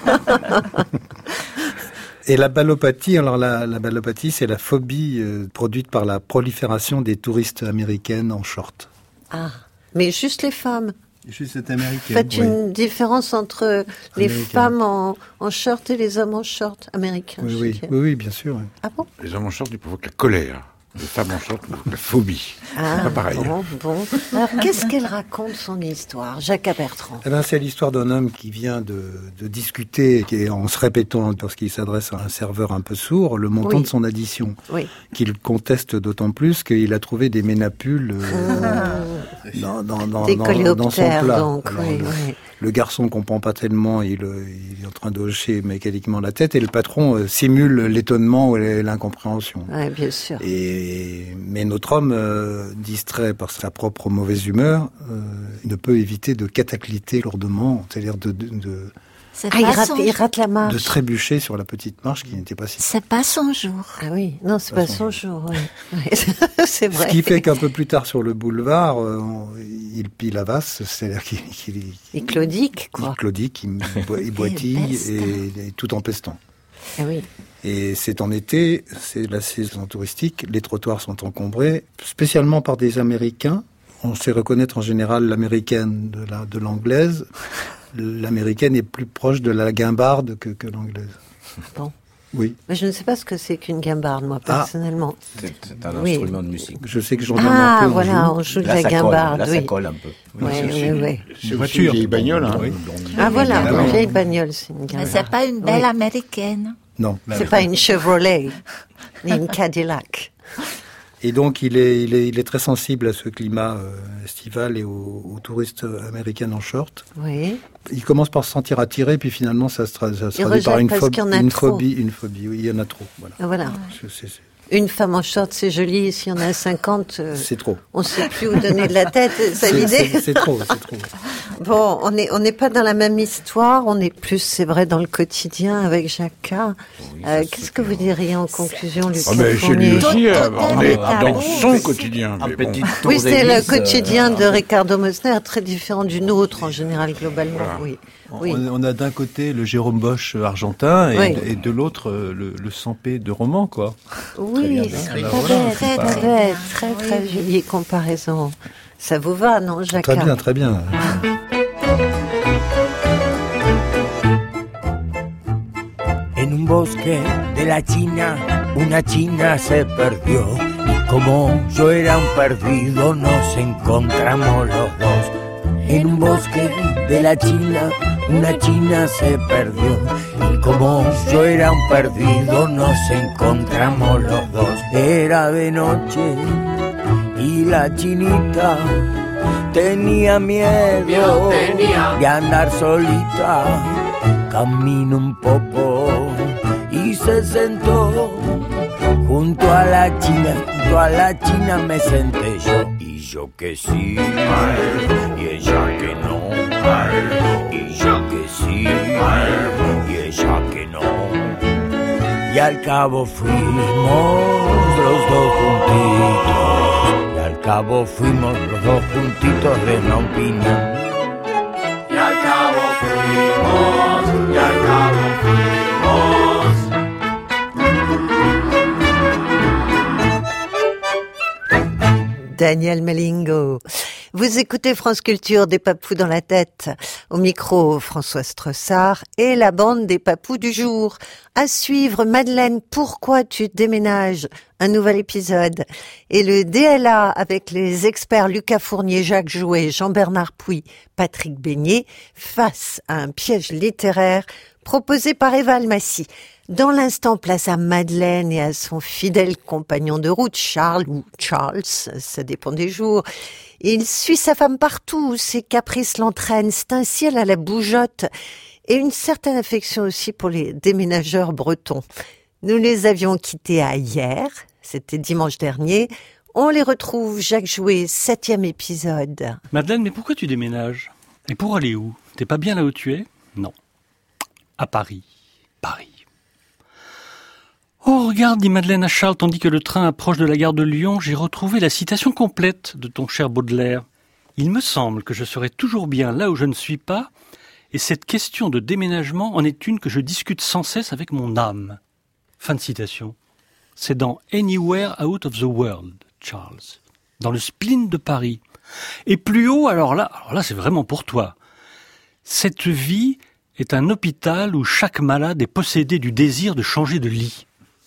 Et la ballopathie, alors la ballopathie, c'est la phobie produite par la prolifération des touristes américaines en short. Ah, mais juste les femmes. Juste cette américaine. Faites une différence entre les femmes en short et les hommes en short américains. Oui, bien sûr. Oui. Ah bon? Les hommes en short, ils provoquent la colère. Les femmes en short provoquent la phobie. C'est pas pareil. Bon. Alors, qu'est-ce qu'elle raconte, son histoire, Jacques Bertrand? C'est l'histoire d'un homme qui vient de discuter, qui, en se répétant, lorsqu'il s'adresse à un serveur un peu sourd, le montant de son addition. Oui. Qu'il conteste d'autant plus qu'il a trouvé des ménapules dans son plat. Donc, le garçon ne comprend pas tellement, il est en train de hocher mécaniquement la tête, et le patron simule l'étonnement ou l'incompréhension. Oui, bien sûr. Mais notre homme, distrait par sa propre mauvaise humeur, ne peut éviter de catacliter lourdement, c'est-à-dire il rate la marche. De trébucher sur la petite marche qui n'était pas si... C'est pas son jour. Ah oui, non, c'est pas son jour. Oui. C'est vrai. Ce qui fait qu'un peu plus tard sur le boulevard, il pilavasse, c'est-à-dire il claudique, quoi. Il claudique, il boitille et tout en pestant. Ah oui. Et c'est en été, c'est la saison touristique, les trottoirs sont encombrés, spécialement par des Américains. On sait reconnaître en général l'américaine de l'anglaise. L'américaine est plus proche de la guimbarde que l'anglaise. Bon. Oui. Mais je ne sais pas ce que c'est qu'une guimbarde, moi, personnellement. C'est un instrument de musique. Je sais que j'en ai un peu. Voilà, on joue de la guimbarde. Là, ça colle un peu. Oui. C'est une vieille bagnole. Hein. Oui. Ah voilà, une vieille bagnole, c'est une guimbarde. Mais c'est pas une belle américaine. Non. C'est pas une Chevrolet, ni une Cadillac. Et donc, il est très sensible à ce climat estival et aux touristes américaines en short. Oui. Il commence par se sentir attiré, puis finalement, ça se traduit par une phobie. Oui, il y en a trop. Voilà. Une femme en short, c'est joli. S'il y en a 50, c'est trop. On ne sait plus où donner de la tête. C'est l'idée. C'est trop. Bon, on n'est pas dans la même histoire. On est plus, c'est vrai, dans le quotidien avec Jacquat. Qu'est-ce que vous diriez en conclusion, Lucas? Chez lui aussi, on est dans son quotidien. Oui, c'est le quotidien de Ricardo Mosner, très différent du nôtre en général, globalement. Voilà. Oui. On a d'un côté le Jérôme Bosch argentin et de l'autre le Sampé de roman, quoi. Oui, très jolie comparaison. Ça vous va, non, Jacques? Très bien. En un bosque de la China, una china se perdió. Y como yo era un perdido, nos encontramos los dos. En un bosque de la China, una china se perdió. Y como yo era un perdido, nos encontramos los dos. Era de noche y la chinita tenía miedo de andar solita. Camino un poco y se sentó junto a la china me senté yo. Y yo que sí, y ella que no, y yo que sí, y ella que no. Y al cabo fuimos los dos juntitos, y al cabo fuimos los dos juntitos de una opinión. Y al cabo fuimos, y al cabo fuimos. Daniel Melingo. Vous écoutez France Culture, des papous dans la tête. Au micro, François Strossard et la bande des papous du jour. À suivre, Madeleine, pourquoi tu déménages? Un nouvel épisode. Et le DLA avec les experts Lucas Fournier, Jacques Jouet, Jean-Bernard Pouy, Patrick Beignet, face à un piège littéraire proposé par Eva Almassi. Dans l'instant, place à Madeleine et à son fidèle compagnon de route, Charles, ou Charles, ça dépend des jours. Il suit sa femme partout où ses caprices l'entraînent. C'est un ciel à la bougeotte et une certaine affection aussi pour les déménageurs bretons. Nous les avions quittés à hier, c'était dimanche dernier. On les retrouve, Jacques Jouet, 7e épisode. Madeleine, mais pourquoi tu déménages? Et pour aller où? T'es pas bien là où tu es? Non. À Paris. Paris. Oh, regarde, dit Madeleine à Charles, tandis que le train approche de la gare de Lyon, j'ai retrouvé la citation complète de ton cher Baudelaire. Il me semble que je serai toujours bien là où je ne suis pas, et cette question de déménagement en est une que je discute sans cesse avec mon âme. Fin de citation. C'est dans Anywhere Out of the World, Charles. Dans le spleen de Paris. Et plus haut, alors là, c'est vraiment pour toi. Cette vie est un hôpital où chaque malade est possédé du désir de changer de lit.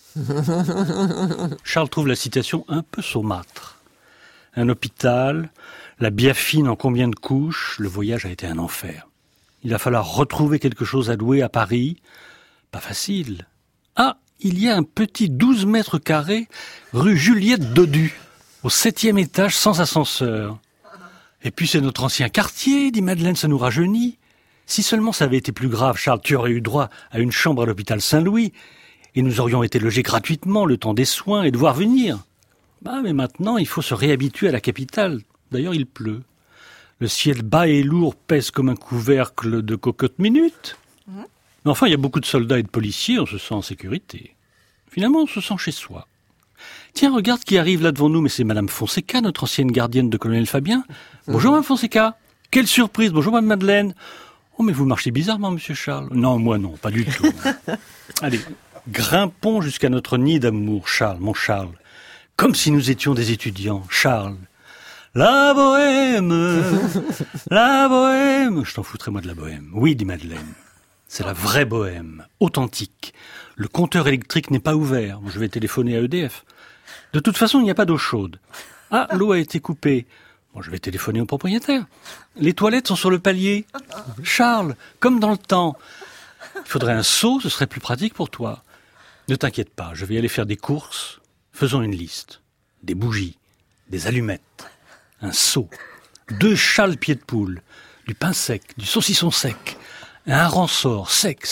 Charles trouve la citation un peu saumâtre. Un hôpital, la biafine en combien de couches, le voyage a été un enfer. Il va falloir retrouver quelque chose à louer à Paris. Pas facile. Ah, il y a un petit 12 mètres carrés rue Juliette Dodu, au 7e étage sans ascenseur. Et puis c'est notre ancien quartier, dit Madeleine, ça nous rajeunit. Si seulement ça avait été plus grave, Charles, tu aurais eu droit à une chambre à l'hôpital Saint-Louis, et nous aurions été logés gratuitement le temps des soins et de voir venir. Mais maintenant, il faut se réhabituer à la capitale. D'ailleurs, il pleut. Le ciel bas et lourd pèse comme un couvercle de cocotte-minute. Mais enfin, il y a beaucoup de soldats et de policiers, on se sent en sécurité. Finalement, on se sent chez soi. Tiens, regarde qui arrive là devant nous, mais c'est Madame Fonseca, notre ancienne gardienne de colonel Fabien. Bonjour, Madame Fonseca. Quelle surprise. Bonjour, Madame Madeleine. Oh, mais vous marchez bizarrement, Monsieur Charles. Non, moi non, pas du tout. Allez, grimpons jusqu'à notre nid d'amour, Charles, mon Charles. Comme si nous étions des étudiants, Charles. La bohème, la bohème. Je t'en foutrais, moi, de la bohème. Oui, dit Madeleine. C'est la vraie bohème, authentique. Le compteur électrique n'est pas ouvert. Je vais téléphoner à EDF. De toute façon, il n'y a pas d'eau chaude. Ah, l'eau a été coupée. Je vais téléphoner au propriétaire. Les toilettes sont sur le palier. Charles, comme dans le temps. Il faudrait un seau, ce serait plus pratique pour toi. Ne t'inquiète pas, je vais aller faire des courses. Faisons une liste. Des bougies, des allumettes, un seau, 2 châles pieds de poule, du pain sec, du saucisson sec, un ransort sec.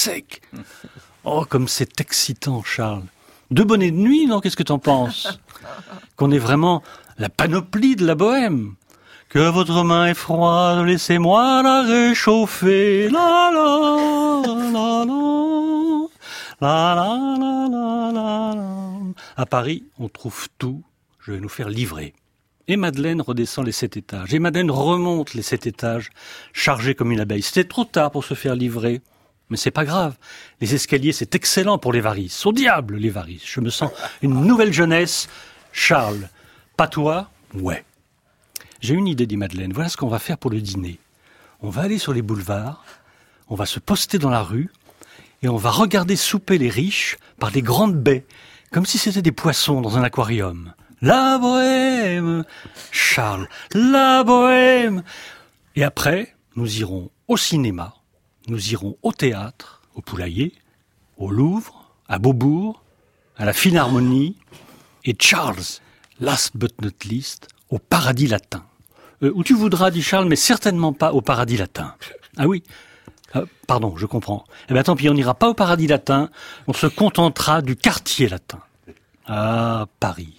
Oh, comme c'est excitant, Charles. 2 bonnets de nuit, non? Qu'est-ce que t'en penses? Qu'on est vraiment la panoplie de la bohème. Que votre main est froide, laissez-moi la réchauffer. La la la la la la la la la. À Paris, on trouve tout. Je vais nous faire livrer. Et Madeleine redescend les 7 étages. Et Madeleine remonte les 7 étages, chargée comme une abeille. C'était trop tard pour se faire livrer. Mais c'est pas grave. Les escaliers, c'est excellent pour les varices. Au diable, les varices. Je me sens une nouvelle jeunesse. Charles, pas toi? Ouais. J'ai une idée, dit Madeleine. Voilà ce qu'on va faire pour le dîner. On va aller sur les boulevards, on va se poster dans la rue, et on va regarder souper les riches par des grandes baies, comme si c'était des poissons dans un aquarium. La bohème, Charles, la bohème. Et après, nous irons au cinéma, nous irons au théâtre, au Poulailler, au Louvre, à Beaubourg, à la Philharmonie, et Charles, last but not least, au Paradis Latin. Où tu voudras, dit Charles, mais certainement pas au Paradis Latin. Ah oui, pardon, je comprends. Eh bien tant pis, on n'ira pas au Paradis Latin, on se contentera du quartier latin. Ah, Paris.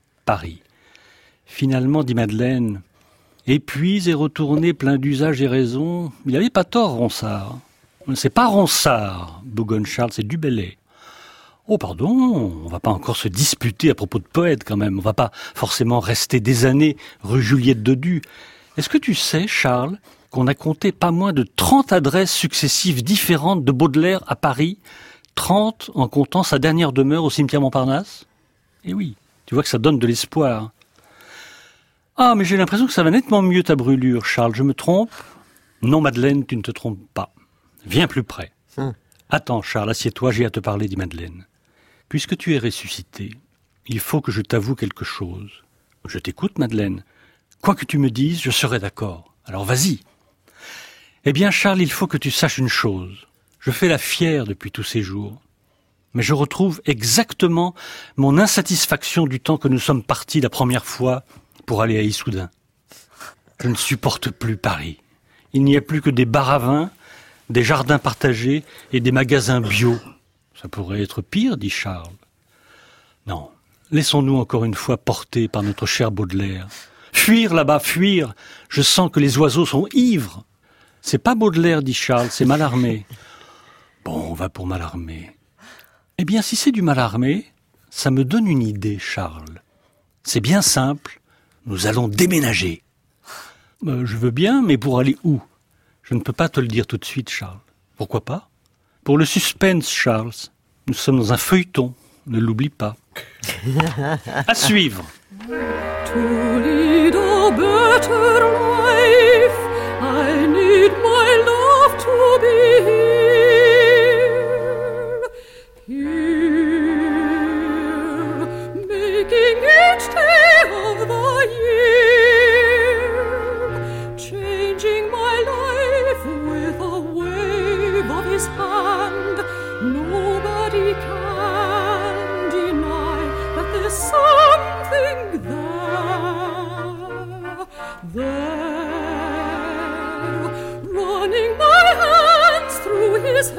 Finalement, dit Madeleine, et puis est retourné plein d'usage et raison. Il n'avait pas tort, Ronsard. C'est pas Ronsard, bougonne Charles, c'est du Bellay. Oh pardon, on va pas encore se disputer à propos de poètes quand même. On va pas forcément rester des années rue Juliette Dodu. Est-ce que tu sais, Charles, qu'on a compté pas moins de 30 adresses successives différentes de Baudelaire à Paris, 30 en comptant sa dernière demeure au cimetière Montparnasse? Eh oui, tu vois que ça donne de l'espoir. Ah, mais j'ai l'impression que ça va nettement mieux ta brûlure, Charles. Je me trompe? Non, Madeleine, tu ne te trompes pas. Viens plus près. Attends, Charles, assieds-toi, j'ai à te parler, dit Madeleine. Puisque tu es ressuscité, il faut que je t'avoue quelque chose. Je t'écoute, Madeleine. Quoi que tu me dises, je serai d'accord. Alors vas-y. Eh bien, Charles, il faut que tu saches une chose. Je fais la fière depuis tous ces jours. Mais je retrouve exactement mon insatisfaction du temps que nous sommes partis la première fois pour aller à Issoudun. Je ne supporte plus Paris. Il n'y a plus que des bars à vin, des jardins partagés et des magasins bio. Ça pourrait être pire, dit Charles. Non, laissons-nous encore une fois porter par notre cher Baudelaire. Fuir là-bas, fuir. Je sens que les oiseaux sont ivres. C'est pas Baudelaire, dit Charles, c'est Mallarmé. Bon, on va pour Mallarmé. Eh bien, si c'est du Mallarmé, ça me donne une idée, Charles. C'est bien simple, nous allons déménager. Je veux bien, mais pour aller où? Je ne peux pas te le dire tout de suite, Charles. Pourquoi pas? Pour le suspense, Charles. Nous sommes dans un feuilleton, ne l'oublie pas. À suivre. To lead a better life, I need my love to be here, making each day of the year, changing my life with a wave of his hand. Nobody can deny that there's something there, running my hands through his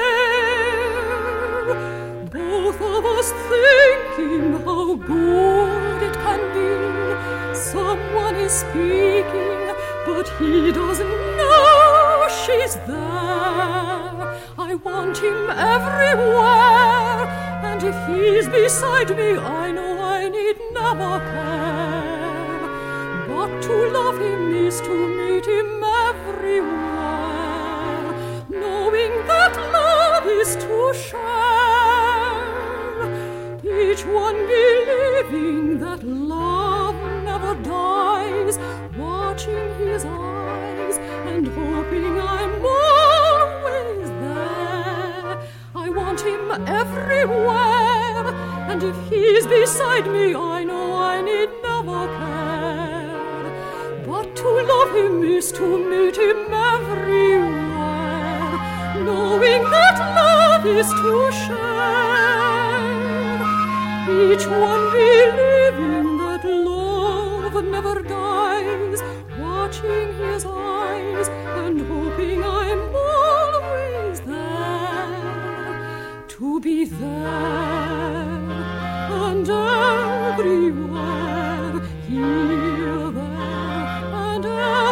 hair, both of us thinking how good it can be. Someone is speaking, but he doesn't know she's there. I want him everywhere, and if he's beside me, I know I need never care. But to love him is to meet him everywhere, knowing that love is to share, each one believing that love never dies, watching his eyes and hoping I'm always there. I want him everywhere, and if he's beside me, I know I need never care. But to love him is to meet him everywhere, knowing that love is to share, each one believing that love never dies, watching his eyes and hoping I'm always there, to be there and everywhere, here, there and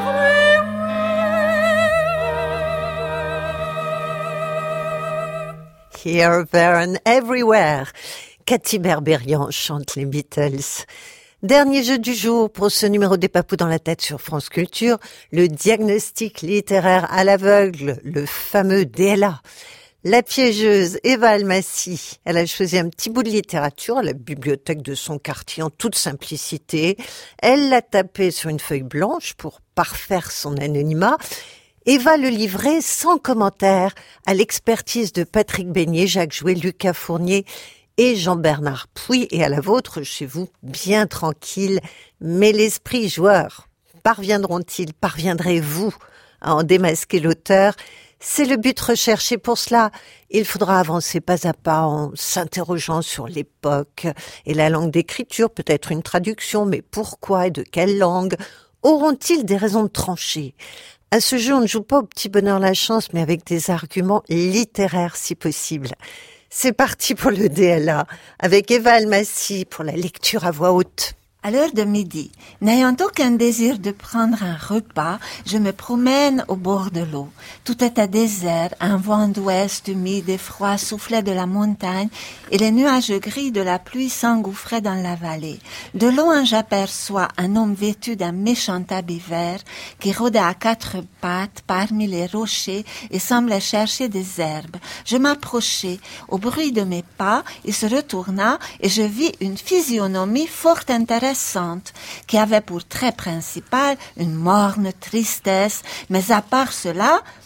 everywhere. Here, there and everywhere. Cathy Berberian chante les Beatles. Dernier jeu du jour pour ce numéro des Papous dans la tête sur France Culture, le diagnostic littéraire à l'aveugle, le fameux DLA. La piégeuse Eva Almassi, elle a choisi un petit bout de littérature à la bibliothèque de son quartier en toute simplicité. Elle l'a tapé sur une feuille blanche pour parfaire son anonymat et va le livrer sans commentaire à l'expertise de Patrick Beignet, Jacques Jouet, Lucas Fournier et Jean-Bernard Pouy, et à la vôtre, chez vous, bien tranquille. Mais l'esprit joueur, parviendrez-vous à en démasquer l'auteur? C'est le but recherché. Pour cela, il faudra avancer pas à pas en s'interrogeant sur l'époque et la langue d'écriture, peut-être une traduction, mais pourquoi et de quelle langue? Auront-ils des raisons de trancher? À ce jeu, on ne joue pas au petit bonheur la chance, mais avec des arguments littéraires si possible. C'est parti pour le DLA, avec Eva Almassi pour la lecture à voix haute. À l'heure de midi, n'ayant aucun désir de prendre un repas, je me promène au bord de l'eau. Tout est à désert, un vent d'ouest humide et froid soufflait de la montagne et les nuages gris de la pluie s'engouffraient dans la vallée. De loin, j'aperçois un homme vêtu d'un méchant habit vert qui rôdait à quatre pattes parmi les rochers et semblait chercher des herbes. Je m'approchai. Au bruit de mes pas, il se retourna et je vis une physionomie fort intéressante qui avait pour trait principal une morne tristesse, mais à part cela,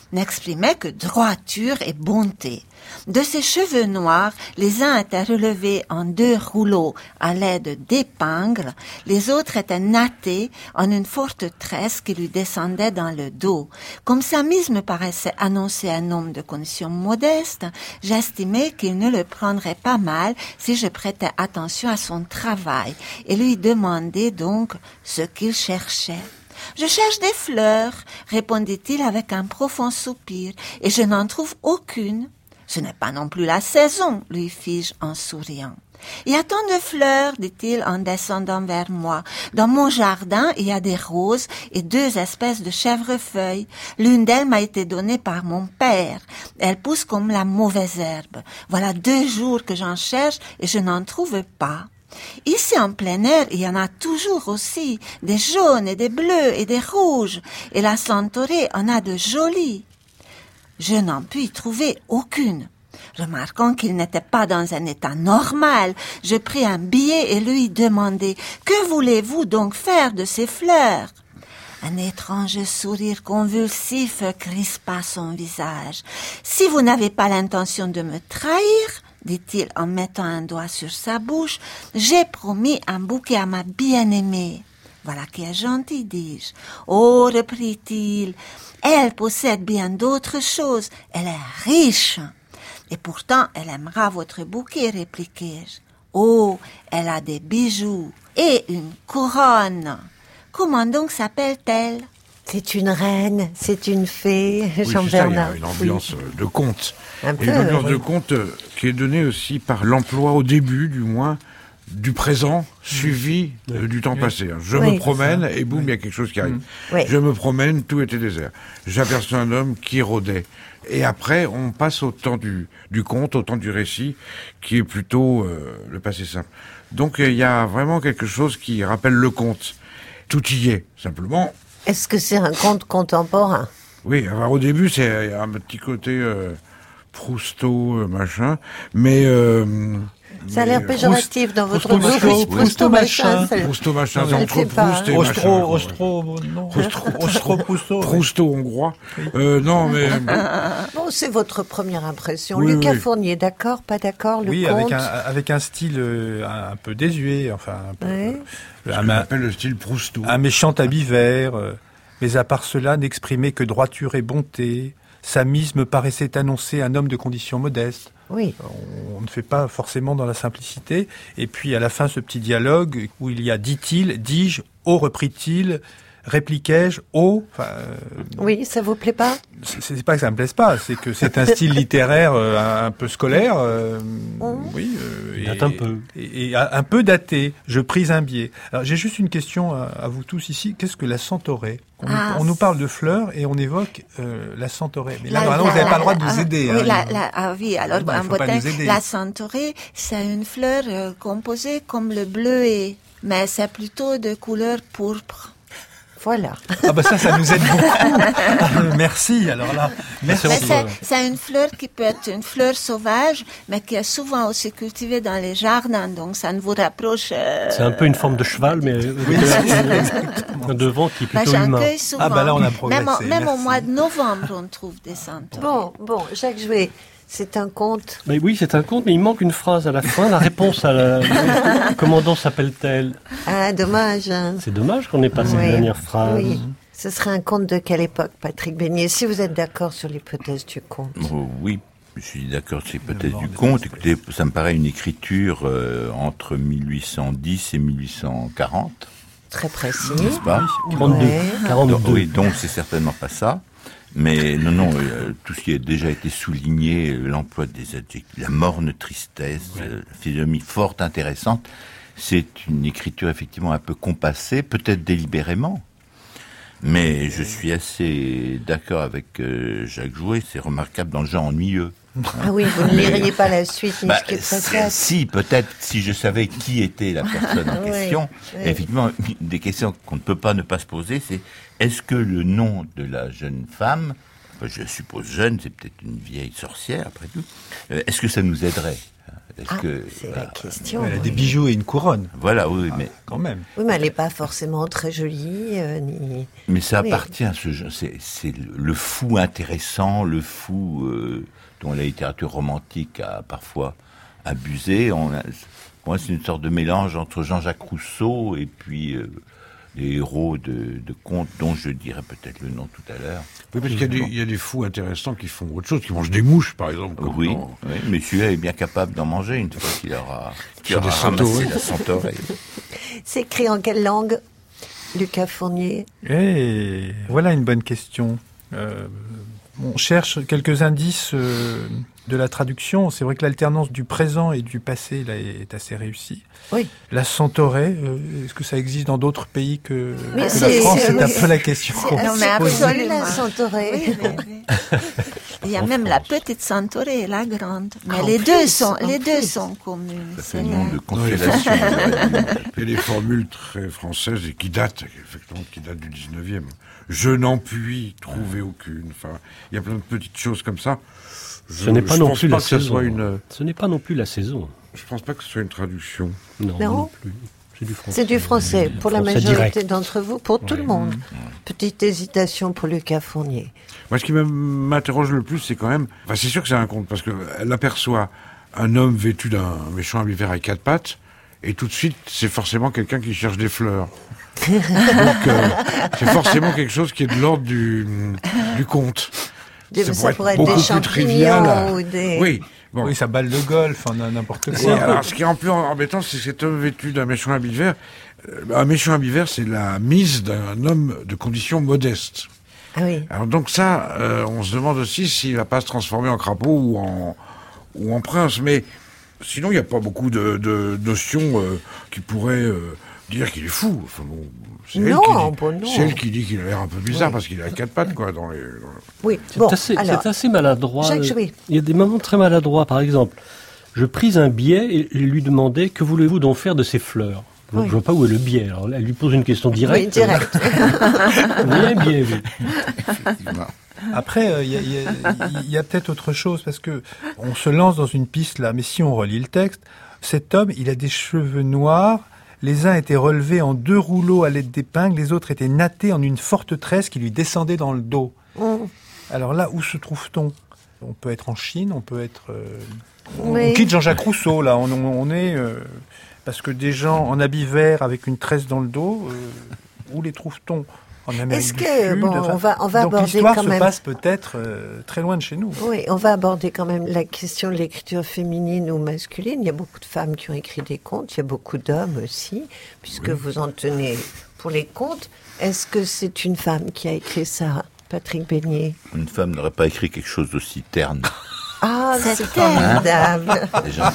n'exprimaient que droiture et bonté. De ses cheveux noirs, les uns étaient relevés en 2 rouleaux à l'aide d'épingles, les autres étaient nattés en une forte tresse qui lui descendait dans le dos. Comme sa mise me paraissait annoncer un homme de condition modeste, j'estimais qu'il ne le prendrait pas mal si je prêtais attention à son travail et lui demandais donc ce qu'il cherchait. « Je cherche des fleurs, répondit-il avec un profond soupir, et je n'en trouve aucune. Ce n'est pas non plus la saison, lui fis-je en souriant. Il y a tant de fleurs, dit-il en descendant vers moi. Dans mon jardin, il y a des roses et 2 espèces de chèvrefeuilles. L'une d'elles m'a été donnée par mon père. Elle pousse comme la mauvaise herbe. Voilà 2 jours que j'en cherche et je n'en trouve pas. Ici en plein air, il y en a toujours aussi, des jaunes et des bleus et des rouges, et la centaurée en a de jolies. Je n'en puis trouver aucune. Remarquant qu'il n'était pas dans un état normal, je pris un billet et lui demandai « Que voulez-vous donc faire de ces fleurs ?» Un étrange sourire convulsif crispa son visage. « Si vous n'avez pas l'intention de me trahir, dit-il en mettant un doigt sur sa bouche, j'ai promis un bouquet à ma bien-aimée. Voilà qui est gentil, dis-je. Oh, reprit-il, elle possède bien d'autres choses, elle est riche. Et pourtant, elle aimera votre bouquet, répliquai-je. Oh, elle a des bijoux et une couronne. Comment donc s'appelle-t-elle? C'est une reine, c'est une fée, oui, Jean-Bernard. Il y a une ambiance de conte. Un peu, une ambiance de conte qui est donnée aussi par l'emploi, au début du moins, du présent suivi du temps passé. Je me promène et boum, il y a quelque chose qui arrive. Je me promène, tout était désert. J'aperçois un homme qui rôdait. Et après, on passe au temps du conte, au temps du récit, qui est plutôt le passé simple. Donc il y a vraiment quelque chose qui rappelle le conte. Tout y est, simplement. Est-ce que c'est un conte contemporain? Oui, alors au début, c'est un petit côté Prousto, machin, mais... ça a l'air péjoratif dans votre bouche. Prousto machin. Prousto machin, c'est entre Proust et machin. Prousto hongrois. Non, mais... Bon, c'est votre première impression. Oui, Lucas Fournier, d'accord, pas d'accord, le conte? Oui, avec un style un peu désuet, enfin... Un peu, ce qu'on appelle le style Prousto. Un méchant habit vert, mais à part cela, n'exprimait que droiture et bonté. Sa mise me paraissait annoncer un homme de condition modeste. Oui. On ne fait pas forcément dans la simplicité. Et puis à la fin, ce petit dialogue où il y a dit-il, dis-je, oh reprit-il, répliquai-je, oh. Oui, ça vous plaît pas? C'est pas que ça me plaise pas, c'est que c'est un style littéraire un peu scolaire. Oui. Et un peu daté. Je pris un biais. Alors j'ai juste une question à vous tous ici. Qu'est-ce que la centaurée? On nous parle de fleurs et on évoque la centaurée. Mais là, vous n'avez pas le droit de nous aider. Oui, alors en botanique, la centaurée, c'est une fleur composée comme le bleuet, mais c'est plutôt de couleur pourpre. Voilà. Ah bah ça nous aide beaucoup. Merci, alors là. Merci. C'est une fleur qui peut être une fleur sauvage, mais qui est souvent aussi cultivée dans les jardins, donc ça ne vous rapproche... C'est un peu une forme de cheval, mais un devant qui est plutôt humain. Souvent. Ah bah là on a progressé. Même au mois de novembre, on trouve des centaures. Bon, Jacques Jouet, c'est un conte. Mais oui, c'est un conte, mais il manque une phrase à la fin, la réponse à la... Comment donc s'appelle-t-elle? Ah, dommage. C'est dommage qu'on ait pas cette dernière phrase. Oui. Ce serait un conte de quelle époque, Patrick Beignet? Si vous êtes d'accord sur l'hypothèse du conte. Oui, je suis d'accord sur l'hypothèse du conte. Écoutez, ça me paraît une écriture entre 1810 et 1840. Très précis. N'est-ce pas? 42. 42. Oui, donc c'est certainement pas ça. Mais non, tout ce qui a déjà été souligné, l'emploi des adjectifs, la morne tristesse, la physionomie forte, intéressante, c'est une écriture effectivement un peu compassée, peut-être délibérément. Mais je suis assez d'accord avec Jacques Jouet, c'est remarquable dans le genre ennuyeux. Ah oui, vous ne liriez pas la suite ni ce qui précède. Si, peut-être, si je savais qui était la personne en question. Effectivement, des questions qu'on ne peut pas ne pas se poser, c'est est-ce que le nom de la jeune femme, je suppose jeune, c'est peut-être une vieille sorcière après tout, est-ce que ça nous aiderait? C'est la question. Elle a des bijoux et une couronne. Voilà, oui, mais quand même. Oui, mais elle n'est pas forcément très jolie, ni... Mais ça appartient à ce genre. C'est le fou intéressant, le fou dont la littérature romantique a parfois abusé. Moi, c'est une sorte de mélange entre Jean-Jacques Rousseau et puis les héros de contes dont je dirais peut-être le nom tout à l'heure. Oui, parce qu'il y a des fous intéressants qui font autre chose, qui mangent des mouches, par exemple. Oui, mais celui-là est bien capable d'en manger une fois qu'il aura ramassé la centaurée. C'est écrit en quelle langue, Lucas Fournier? Voilà une bonne question. On cherche quelques indices de la traduction. C'est vrai que l'alternance du présent et du passé là, est assez réussie. Oui. La centaurée, est-ce que ça existe dans d'autres pays que la c'est, France? C'est un peu la question qu'on Non, mais se pose. absolument. La centaurée. Oui. Il y a même la petite centaurée et la grande. Mais En les plus, deux sont communes. Ça fait un nom de constellation. Il y a des formules très françaises et qui datent du 19e. Je n'en puis trouver aucune. Enfin, il y a plein de petites choses comme ça. Ce n'est pas non plus la saison. Ce n'est pas non plus la saison. Je pense pas que ce soit une traduction. Non plus. C'est du français. C'est du français, pour la Français majorité direct. d'entre vous, pour tout le monde. Petite hésitation pour Lucas Fournier. Moi, ce qui m'interroge le plus, c'est quand même... Enfin, c'est sûr que c'est un conte, parce qu'elle aperçoit un homme vêtu d'un méchant habit vert à 4 pattes, et tout de suite, c'est forcément quelqu'un qui cherche des fleurs. Donc, c'est forcément quelque chose qui est de l'ordre du conte. Ça pourrait être beaucoup des plus champignons trivial. ou des... Oui. Bon. Oui, ça balle de golf, n'importe Et quoi. alors, ce qui est un peu embêtant, c'est cet homme vêtu d'un méchant habit vert. Un méchant habit vert, c'est la mise d'un homme de condition modeste. Ah oui. Alors donc ça, on se demande aussi s'il va pas se transformer en crapaud ou en prince. Mais sinon, il n'y a pas beaucoup de notions qui pourraient dire qu'il est fou. Enfin, bon, c'est elle qui dit qu'il a l'air un peu bizarre parce qu'il a 4 pattes, quoi, dans les... Oui, C'est assez maladroit. Jacques Jouy. Il y a des moments très maladroits. Par exemple, je pris un biais et lui demandais que voulez-vous donc faire de ces fleurs. Donc, je vois pas où est le biais. Alors, elle lui pose une question directe. Oui, direct. Bien, oui. Après, il y a peut-être autre chose, parce que on se lance dans une piste là, mais si on relit le texte, cet homme, il a des cheveux noirs, les uns étaient relevés en 2 rouleaux à l'aide d'épingles, les autres étaient nattés en une forte tresse qui lui descendait dans le dos. Alors là, où se trouve-t-on? On peut être en Chine, on peut être... On quitte Jean-Jacques Rousseau, là, on est... parce que des gens en habit vert avec une tresse dans le dos, où les trouve-t-on? En Amérique du Sud, on va donc aborder l'histoire quand se même... passe peut-être très loin de chez nous. Oui, on va aborder quand même la question de l'écriture féminine ou masculine. Il y a beaucoup de femmes qui ont écrit des contes, il y a beaucoup d'hommes aussi, puisque vous en tenez pour les contes. Est-ce que c'est une femme qui a écrit ça, Patrick Beignet? Une femme n'aurait pas écrit quelque chose d'aussi terne. Ah, c'est formidable. Déjà.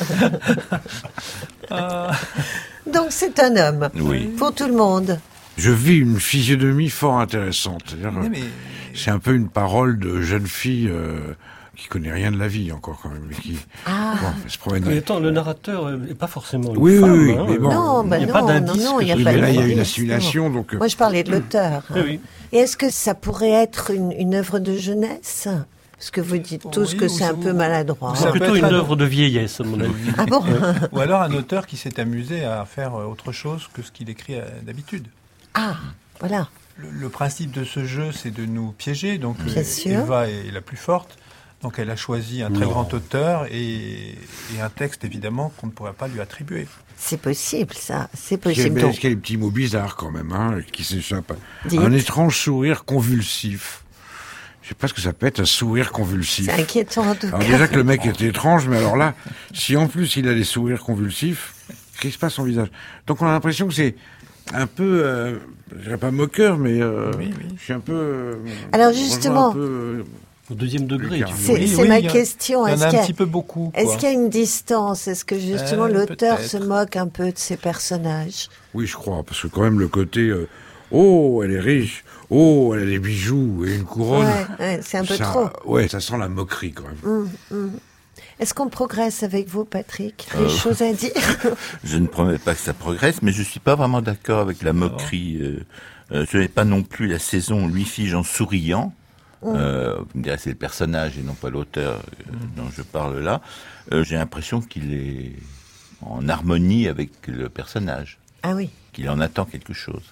Donc c'est un homme, pour tout le monde. Je vis une physionomie fort intéressante. C'est-à-dire, c'est un peu une parole de jeune fille qui connaît rien de la vie encore quand même, mais qui se promène. Mais attends, le narrateur n'est pas forcément une oui, femme. Oui, hein, mais bon. Non, il n'y a pas d'indice. Non, il y a mais pas là, il y a d'indice, une assimilation. Donc, moi, je parlais de l'auteur. Oui. Et est-ce que ça pourrait être une œuvre de jeunesse? Parce que vous dites tous que c'est un peu maladroit. C'est plutôt une œuvre de vieillesse, à mon avis. Ah bon? Ou alors un auteur qui s'est amusé à faire autre chose que ce qu'il écrit d'habitude. Ah, voilà. Le principe de ce jeu, c'est de nous piéger. Donc, sûr. Eva est la plus forte. Donc, elle a choisi un très grand auteur et un texte, évidemment, qu'on ne pourrait pas lui attribuer. C'est possible, ça. C'est possible. Parce qu'il y a des petits mots bizarres, quand même, qui s'échappent. Dites. Un étrange sourire convulsif. Je sais pas ce que ça peut être, un sourire convulsif. C'est inquiétant, en tout cas. Alors, déjà que le mec est étrange, mais alors là, si en plus il a des sourires convulsifs, qu'est-ce qui se passe son visage? Donc, on a l'impression que c'est un peu, je dirais pas moqueur, mais je suis un peu... Alors justement, au deuxième degré, c'est ma question. Il y en a un petit peu beaucoup. Est-ce qu'il y a une distance? Est-ce que justement l'auteur se moque un peu de ses personnages? Oui, je crois, parce que quand même le côté oh, elle est riche, oh, elle a des bijoux et une couronne. Ouais, c'est un peu ça, trop. Ouais, ça sent la moquerie quand même. Est-ce qu'on progresse avec vous, Patrick? Des choses à dire? Je ne promets pas que ça progresse, mais je suis pas vraiment d'accord avec la moquerie. Ce n'est pas non plus la saison Lui fige en souriant, vous me direz c'est le personnage et non pas l'auteur dont je parle là, j'ai l'impression qu'il est en harmonie avec le personnage. Ah oui. Qu'il en attend quelque chose.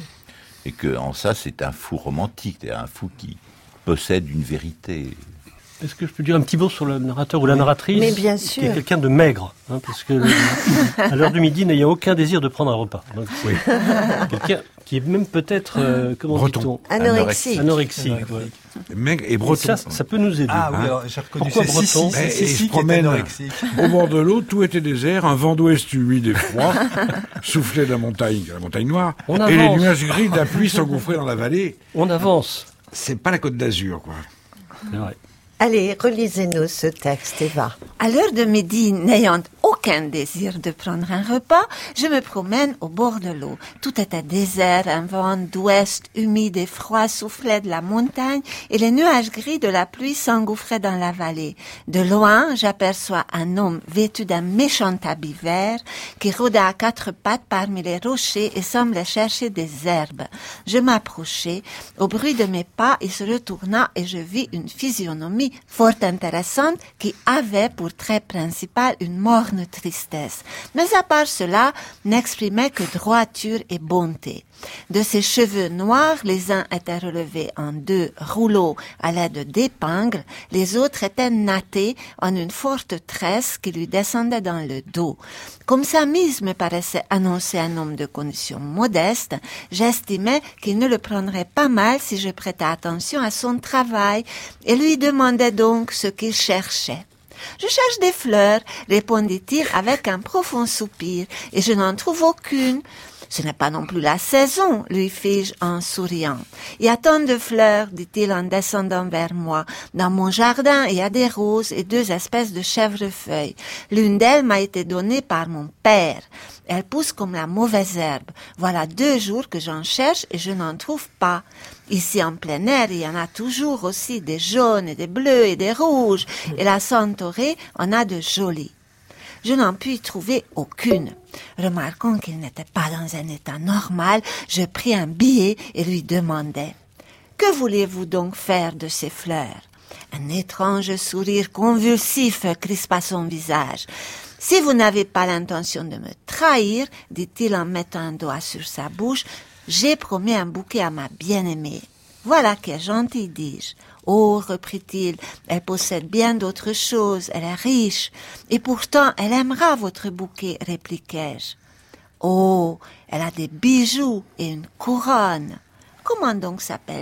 Et que en ça, c'est un fou romantique, c'est-à-dire un fou qui possède une vérité. Est-ce que je peux dire un petit mot sur le narrateur ou la narratrice? Mais bien sûr. Qui est quelqu'un de maigre, parce que à l'heure du midi, n'ayant aucun désir de prendre un repas. Donc, quelqu'un qui est même peut-être, comment dit-on? Anorexique. Ouais. Maigre et breton. Ça peut nous aider. Ah oui, alors j'ai reconnu. Pourquoi breton? Et il se promène au bord de l'eau, tout était désert, un vent d'ouest humide et froid, soufflait de la montagne noire, et les nuages gris de la pluie s'engouffraient dans la vallée. On avance. C'est pas la Côte d'Azur, quoi. C'est vrai. Allez, relisez-nous ce texte, Eva. À l'heure de midi, n'ayant aucun désir de prendre un repas, je me promène au bord de l'eau. Tout était désert, un vent d'ouest humide et froid soufflait de la montagne et les nuages gris de la pluie s'engouffraient dans la vallée. De loin, j'aperçois un homme vêtu d'un méchant habit vert qui rôdait à quatre pattes parmi les rochers et semblait chercher des herbes. Je m'approchai. Au bruit de mes pas, il se retourna et je vis une physionomie fort intéressante qui avait pour trait principal une morne tristesse. Mais à part cela, n'exprimait que droiture et bonté. De ses cheveux noirs, les uns étaient relevés en 2 rouleaux à l'aide d'épingles, les autres étaient nattés en une forte tresse qui lui descendait dans le dos. Comme sa mise me paraissait annoncer un homme de condition modeste, j'estimais qu'il ne le prendrait pas mal si je prêtais attention à son travail et lui demandais donc ce qu'il cherchait. « Je cherche des fleurs, répondit-il avec un profond soupir, et je n'en trouve aucune. » « Ce n'est pas non plus la saison, lui fis-je en souriant. Il y a tant de fleurs, dit-il en descendant vers moi. Dans mon jardin, il y a des roses et 2 espèces de chèvrefeuilles. L'une d'elles m'a été donnée par mon père. Elle pousse comme la mauvaise herbe. Voilà 2 jours que j'en cherche et je n'en trouve pas. Ici en plein air, il y en a toujours aussi des jaunes et des bleus et des rouges. Et la centaurée en a de jolies. Je n'en puis trouver aucune. Remarquant qu'il n'était pas dans un état normal, je pris un billet et lui demandai « Que voulez-vous donc faire de ces fleurs ?» Un étrange sourire convulsif crispa son visage. « Si vous n'avez pas l'intention de me trahir, dit-il en mettant un doigt sur sa bouche, j'ai promis un bouquet à ma bien-aimée. Voilà qui est gentil, dis-je. Oh, reprit-il, elle possède bien d'autres choses, elle est riche, et pourtant elle aimera votre bouquet, répliquai-je. Oh, elle a des bijoux et une couronne. Comment donc s'appelle-t-elle ?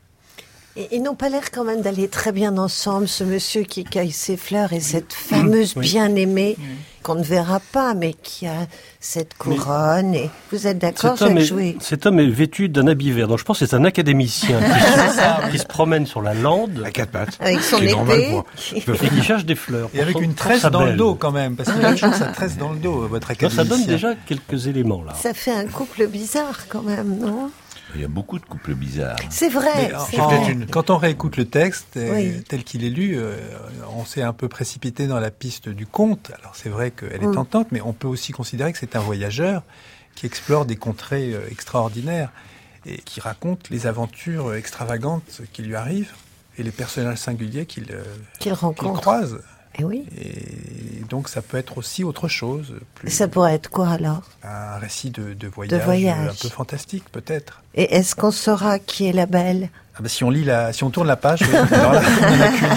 Ils n'ont pas l'air quand même d'aller très bien ensemble, ce monsieur qui cueille ses fleurs et cette fameuse bien-aimée qu'on ne verra pas, mais qui a cette couronne. Et vous êtes d'accord, Jacques Jouet ? Cet homme est vêtu d'un habit vert, donc je pense que c'est un académicien qui se promène sur la lande. À 4 pattes. Avec son épée. Et qui cherche des fleurs. Et avec une tresse dans le dos quand même, parce qu'il a toujours sa tresse dans le dos, votre académicien. Ça donne déjà quelques éléments là. Ça fait un couple bizarre quand même, non ? Il y a beaucoup de couples bizarres. C'est vrai. Quand on réécoute le texte tel qu'il est lu, on s'est un peu précipité dans la piste du conte. Alors c'est vrai qu'elle est tentante, mais on peut aussi considérer que c'est un voyageur qui explore des contrées extraordinaires et qui raconte les aventures extravagantes qui lui arrivent et les personnages singuliers qu'il croise. Et oui. Et donc ça peut être aussi autre chose. Ça pourrait être quoi alors ? Un récit de voyage un peu fantastique peut-être. Et est-ce qu'on saura qui est la belle ? Si on tourne la page, alors là, on n'en a qu'une.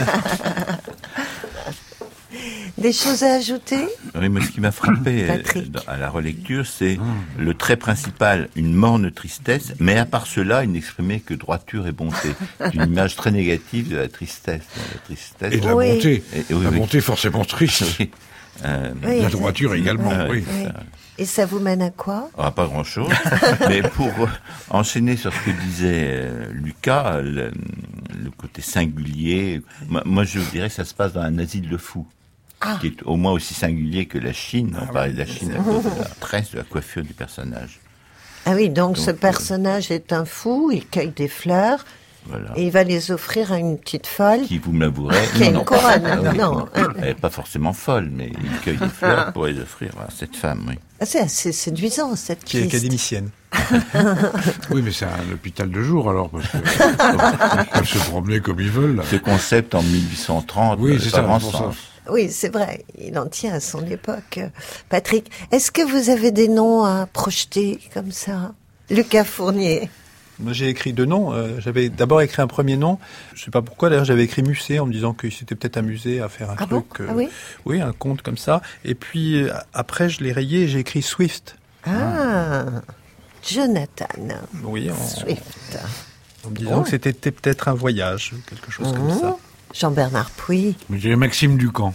Des choses à ajouter ? Oui, mais ce qui m'a frappé à la relecture, c'est le trait principal, une morne tristesse, mais à part cela, il n'exprimait que droiture et bonté. C'est une image très négative de la tristesse. Et de la bonté. La bonté forcément triste. La droiture également, oui. Et ça vous mène à quoi ? Pas grand-chose. Mais pour enchaîner sur ce que disait Lucas, le côté singulier, moi je dirais que ça se passe dans un asile de fous. Qui est au moins aussi singulier que la Chine. On parlait de la Chine à cause de la tresse, de la coiffure du personnage. Ah oui, donc ce personnage est un fou, il cueille des fleurs, Voilà. Et il va les offrir à une petite folle. Qui, vous me l'avouerez, qui a une couronne. Non. Elle n'est pas forcément folle, mais il cueille des fleurs pour les offrir à cette femme, oui. Ah, c'est assez séduisant, cette Qui est piste. académicienne. Oui, mais c'est un hôpital de jour, alors, parce que ils peuvent se promener comme ils veulent. Là. Ce concept, en 1830, oui, c'est ça, grand pour sens. ça. Oui, c'est vrai, il en tient à son époque. Patrick, est-ce que vous avez des noms à projeter comme ça? Lucas Fournier. Moi, j'ai écrit 2 noms. J'avais d'abord écrit un premier nom. Je sais pas pourquoi. D'ailleurs, j'avais écrit Musset en me disant qu'il s'était peut-être amusé à faire un truc. Bon oui. Oui, un conte comme ça. Et puis après, je l'ai rayé et j'ai écrit Swift. Jonathan. Oui, Swift. En me disant que c'était peut-être un voyage, quelque chose comme ça. Jean-Bernard Puy. Mais j'ai Maxime Ducamp.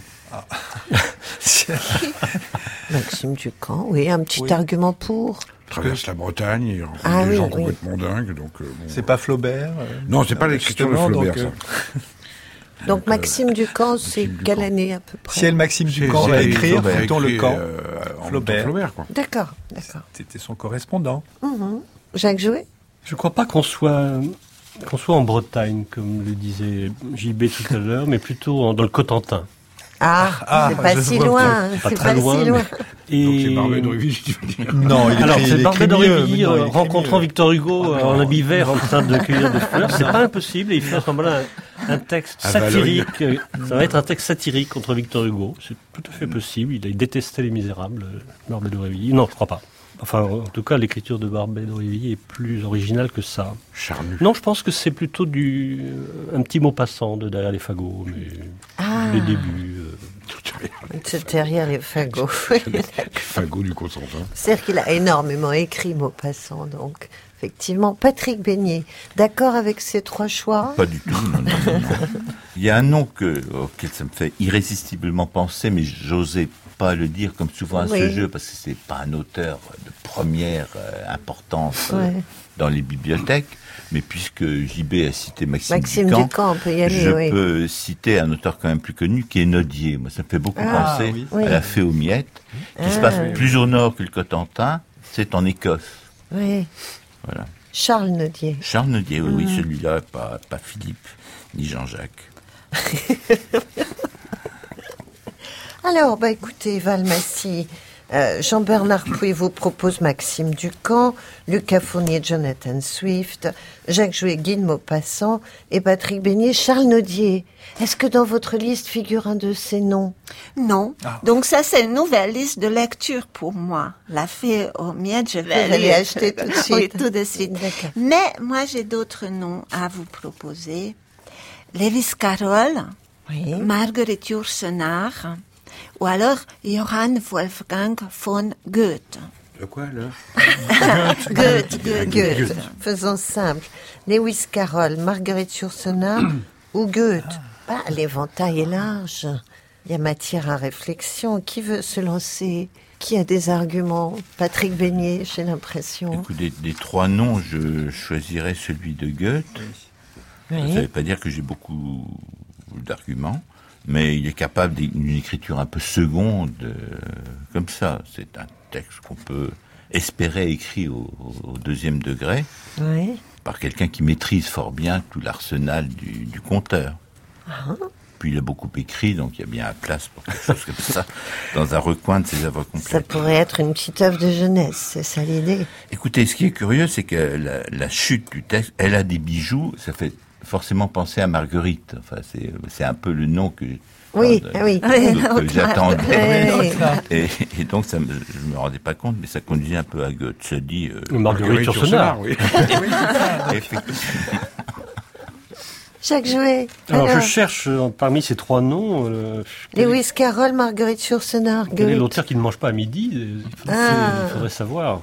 Maxime Ducamp, oui, un petit argument pour. Traverse la Bretagne, il rencontre des gens complètement dingues. Donc, c'est pas Flaubert Non, c'est pas l'écriture de Flaubert, ça. Donc Maxime Ducamp, c'est quelle année à peu près? Si elle Maxime Ducamp va écrire, mettons le camp. Flaubert, quoi. D'accord. C'était son correspondant. Jacques Jouet? Je crois pas qu'on soit en Bretagne, comme le disait JB tout à l'heure, mais plutôt dans le Cotentin. C'est pas si loin. C'est pas si loin. Donc c'est Barbet d'Aurevilly, tu veux dire. Non, alors c'est Barbet d'Aurevilly rencontrant Victor Hugo en habit vert en train de cueillir des fleurs. C'est pas impossible. Et il fait à ce moment-là un texte satirique. Ça va être un texte satirique contre Victor Hugo. C'est tout à fait possible. Il détestait Les Misérables, Barbet d'Aurevilly. Non, je crois pas. Enfin, en tout cas, l'écriture de Barbet d'Aurevilly est plus originale que ça. Charnu. Non, je pense que c'est plutôt un petit mot passant de Derrière les fagots, mais les débuts. C'est derrière les fagots. Fagots du Cotentin. C'est-à-dire qu'il a énormément écrit Maupassant, donc effectivement. Patrick Beignet, d'accord avec ces 3 choix? Pas du tout, non. Il y a un nom auquel ça me fait irrésistiblement penser, mais j'osais pas le dire comme souvent à ce jeu, parce que c'est pas un auteur de première importance dans les bibliothèques, mais puisque JB a cité Maxime Ducamp, on peut y aller, je peux citer un auteur quand même plus connu qui est Nodier. Moi, ça me fait beaucoup penser à La Fée aux Miettes, qui se passe plus au nord que le Cotentin, c'est en Écosse. Oui. Voilà. Charles Nodier. Charles Nodier, oui, celui-là, pas Philippe, ni Jean-Jacques. Alors, écoutez, Valmassi, Jean-Bernard Puy vous propose Maxime Ducamp, Lucas Fournier, Jonathan Swift, Jacques Jouet, Guy de Maupassant et Patrick Beignet, Charles Nodier. Est-ce que dans votre liste figure un de ces noms? Non. Donc ça, c'est une nouvelle liste de lecture pour moi. La Fée aux Miettes, je vais aller acheter tout de suite. Oui, tout de suite. Mais moi, j'ai d'autres noms à vous proposer. Lewis Carroll, Marguerite Yourcenar, ou alors Johann Wolfgang von Goethe. De quoi, alors? Goethe. Faisons simple. Lewis Carroll, Marguerite Yourcenar ou Goethe. L'éventail est large. Il y a matière à réflexion. Qui veut se lancer? Qui a des arguments? Patrick Beignet, j'ai l'impression. Écoute, des 3 noms, je choisirais celui de Goethe. Ça ne veut pas dire que j'ai beaucoup d'arguments, mais il est capable d'une écriture un peu seconde, comme ça. C'est un texte qu'on peut espérer écrit au 2e degré, par quelqu'un qui maîtrise fort bien tout l'arsenal du conteur. Puis il a beaucoup écrit, donc il y a bien la place pour quelque chose comme ça, dans un recoin de ses œuvres complètes. Ça pourrait être une petite œuvre de jeunesse, c'est ça l'idée. Écoutez, ce qui est curieux, c'est que la chute du texte, elle a des bijoux, ça fait forcément penser à Marguerite. Enfin, c'est un peu le nom que j'attendais. Et donc, je me rendais pas compte, mais ça conduisait un peu à Goethe. Ça dit... Marguerite Yourcenar, oui. Jacques Jouet. Alors, je cherche parmi ces 3 noms... Lewis Carroll, Marguerite Yourcenar, Goethe. Quel est l'auteur qui ne mange pas à midi? Il faudrait savoir.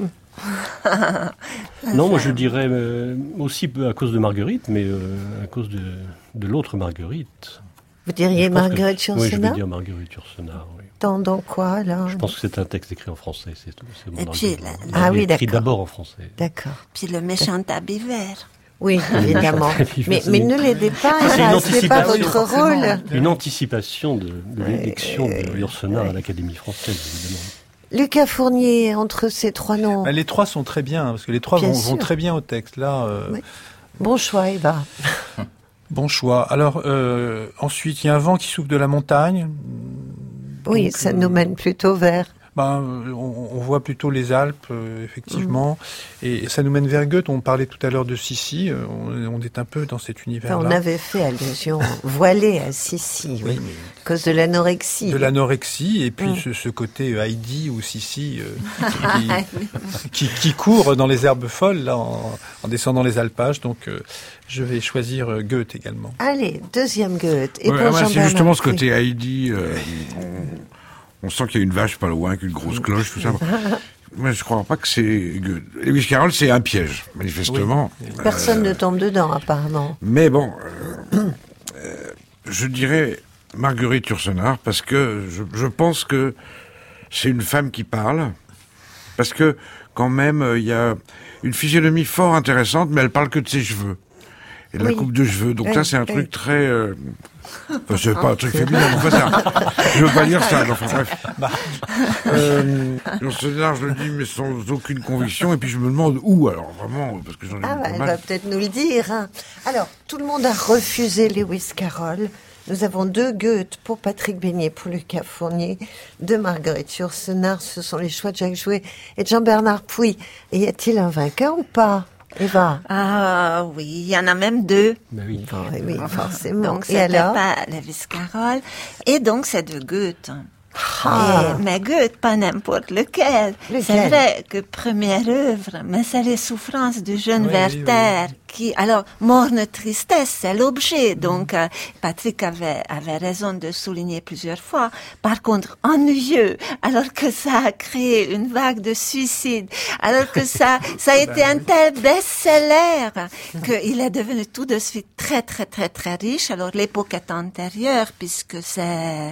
Non, moi je dirais aussi à cause de Marguerite, mais à cause de l'autre Marguerite. Vous diriez Marguerite Yourcenar? Oui, je vais dire Marguerite Yourcenar, oui. Dans quoi, alors? Je pense que c'est un texte écrit en français, c'est tout. Et puis, écrit d'abord en français. D'accord. Puis le méchant habit vert. Oui, évidemment. mais ne l'aidez pas, ce n'est pas votre rôle. Une anticipation de l'élection de Yourcenar à l'Académie française, évidemment. Lucas Fournier, entre ces 3 noms. Les 3 sont très bien, parce que les 3 vont très bien au texte. Là, Bon choix, Eva. Bon choix. Alors, ensuite, il y a un vent qui souffle de la montagne. Oui, Donc, ça nous mène plutôt vers... On voit plutôt les Alpes, effectivement. Et ça nous mène vers Goethe. On parlait tout à l'heure de Sissi. On est un peu dans cet univers-là. On avait fait allusion voilée à Sissi, oui, à cause de l'anorexie. De l'anorexie, et puis ce côté Heidi ou Sissi qui court dans les herbes folles là, en descendant les alpages. Donc, je vais choisir Goethe également. Allez, deuxième Goethe. Et c'est justement ce côté Heidi... On sent qu'il y a une vache pas loin, qu'une grosse cloche, tout ça. Mais je crois pas que c'est... Lewis Carroll, c'est un piège, manifestement. Oui. Personne ne tombe dedans, apparemment. Mais bon, je dirais Marguerite Yourcenar, parce que je pense que c'est une femme qui parle, parce que, quand même, il y a une physionomie fort intéressante, mais elle parle que de ses cheveux. Et de la coupe de cheveux. Donc ça, c'est un truc très... Enfin, c'est pas un truc féminin, enfin, je veux pas dire ça, enfin bref. Yourcenar, je le dis, mais sans aucune conviction, et puis je me demande où, alors, vraiment, parce que j'en ai pas mal. Elle va peut-être nous le dire. Hein. Alors, tout le monde a refusé Lewis Carroll. Nous avons 2 Goethe pour Patrick Beignet, pour Lucas Fournier, 2 Marguerite Yourcenar, ce sont les choix de Jacques Jouet et de Jean-Bernard Pouy. Et y a-t-il un vainqueur ou pas, Eva? Ah oui, il y en a même 2. Ben oui. Oui, forcément. Donc c'était pas Lewis Carroll. Et donc c'est de Goethe. Mais Goethe, pas n'importe lequel. C'est vrai que première œuvre, mais c'est les souffrances du jeune Werther. Qui, alors, morne tristesse, c'est l'objet. Donc, Patrick avait raison de souligner plusieurs fois. Par contre, ennuyeux, alors que ça a créé une vague de suicides, alors que ça a été un tel best-seller qu'il est devenu tout de suite très, très, très, très riche. Alors, l'époque est antérieure puisque c'est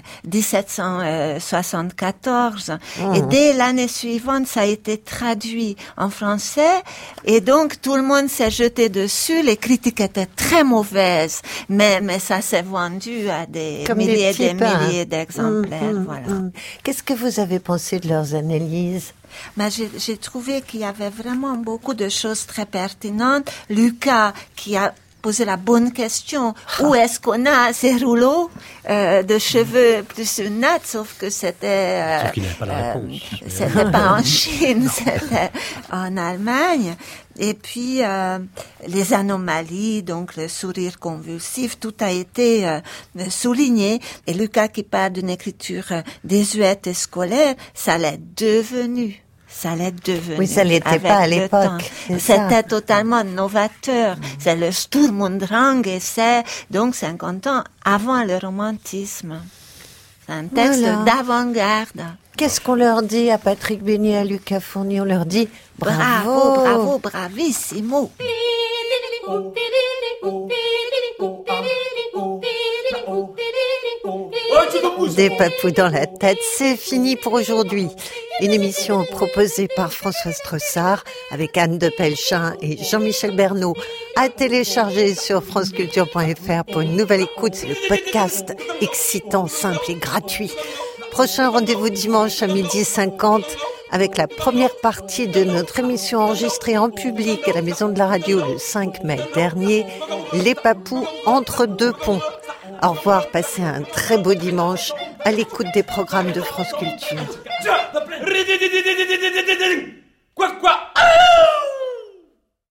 1774. Et dès l'année suivante, ça a été traduit en français. Et donc, tout le monde s'est jeté dessus. Les critiques étaient très mauvaises, mais ça s'est vendu à des milliers et des milliers d'exemplaires. Voilà. Qu'est-ce que vous avez pensé de leurs analyses? J'ai trouvé qu'il y avait vraiment beaucoup de choses très pertinentes. Lucas, qui a posé la bonne question, où est-ce qu'on a ces rouleaux de cheveux plus une natte, sauf que c'était... Sauf qu'il n'avait pas la réponse. C'était pas en Chine, c'était en Allemagne. Et puis, les anomalies, donc le sourire convulsif, tout a été souligné. Et Lucas, qui parle d'une écriture désuète et scolaire, ça l'est devenu. Oui, ça l'était pas à l'époque. C'était totalement novateur. C'est le Sturm und Drang et c'est donc 50 ans avant le romantisme. C'est un texte d'avant-garde. Qu'est-ce qu'on leur dit à Patrick Beignet, à Lucas Fournier? On leur dit bravo, bravissimo. Des papous dans la tête, c'est fini pour aujourd'hui. Une émission proposée par Françoise Tressard avec Anne de Pelchin et Jean-Michel Bernot, à télécharger sur franceculture.fr pour une nouvelle écoute. C'est le podcast excitant, simple et gratuit. Prochain rendez-vous dimanche à 12h50 avec la première partie de notre émission enregistrée en public à la Maison de la Radio le 5 mai dernier, Les Papous entre 2 ponts. Au revoir, passez un très beau dimanche à l'écoute des programmes de France Culture.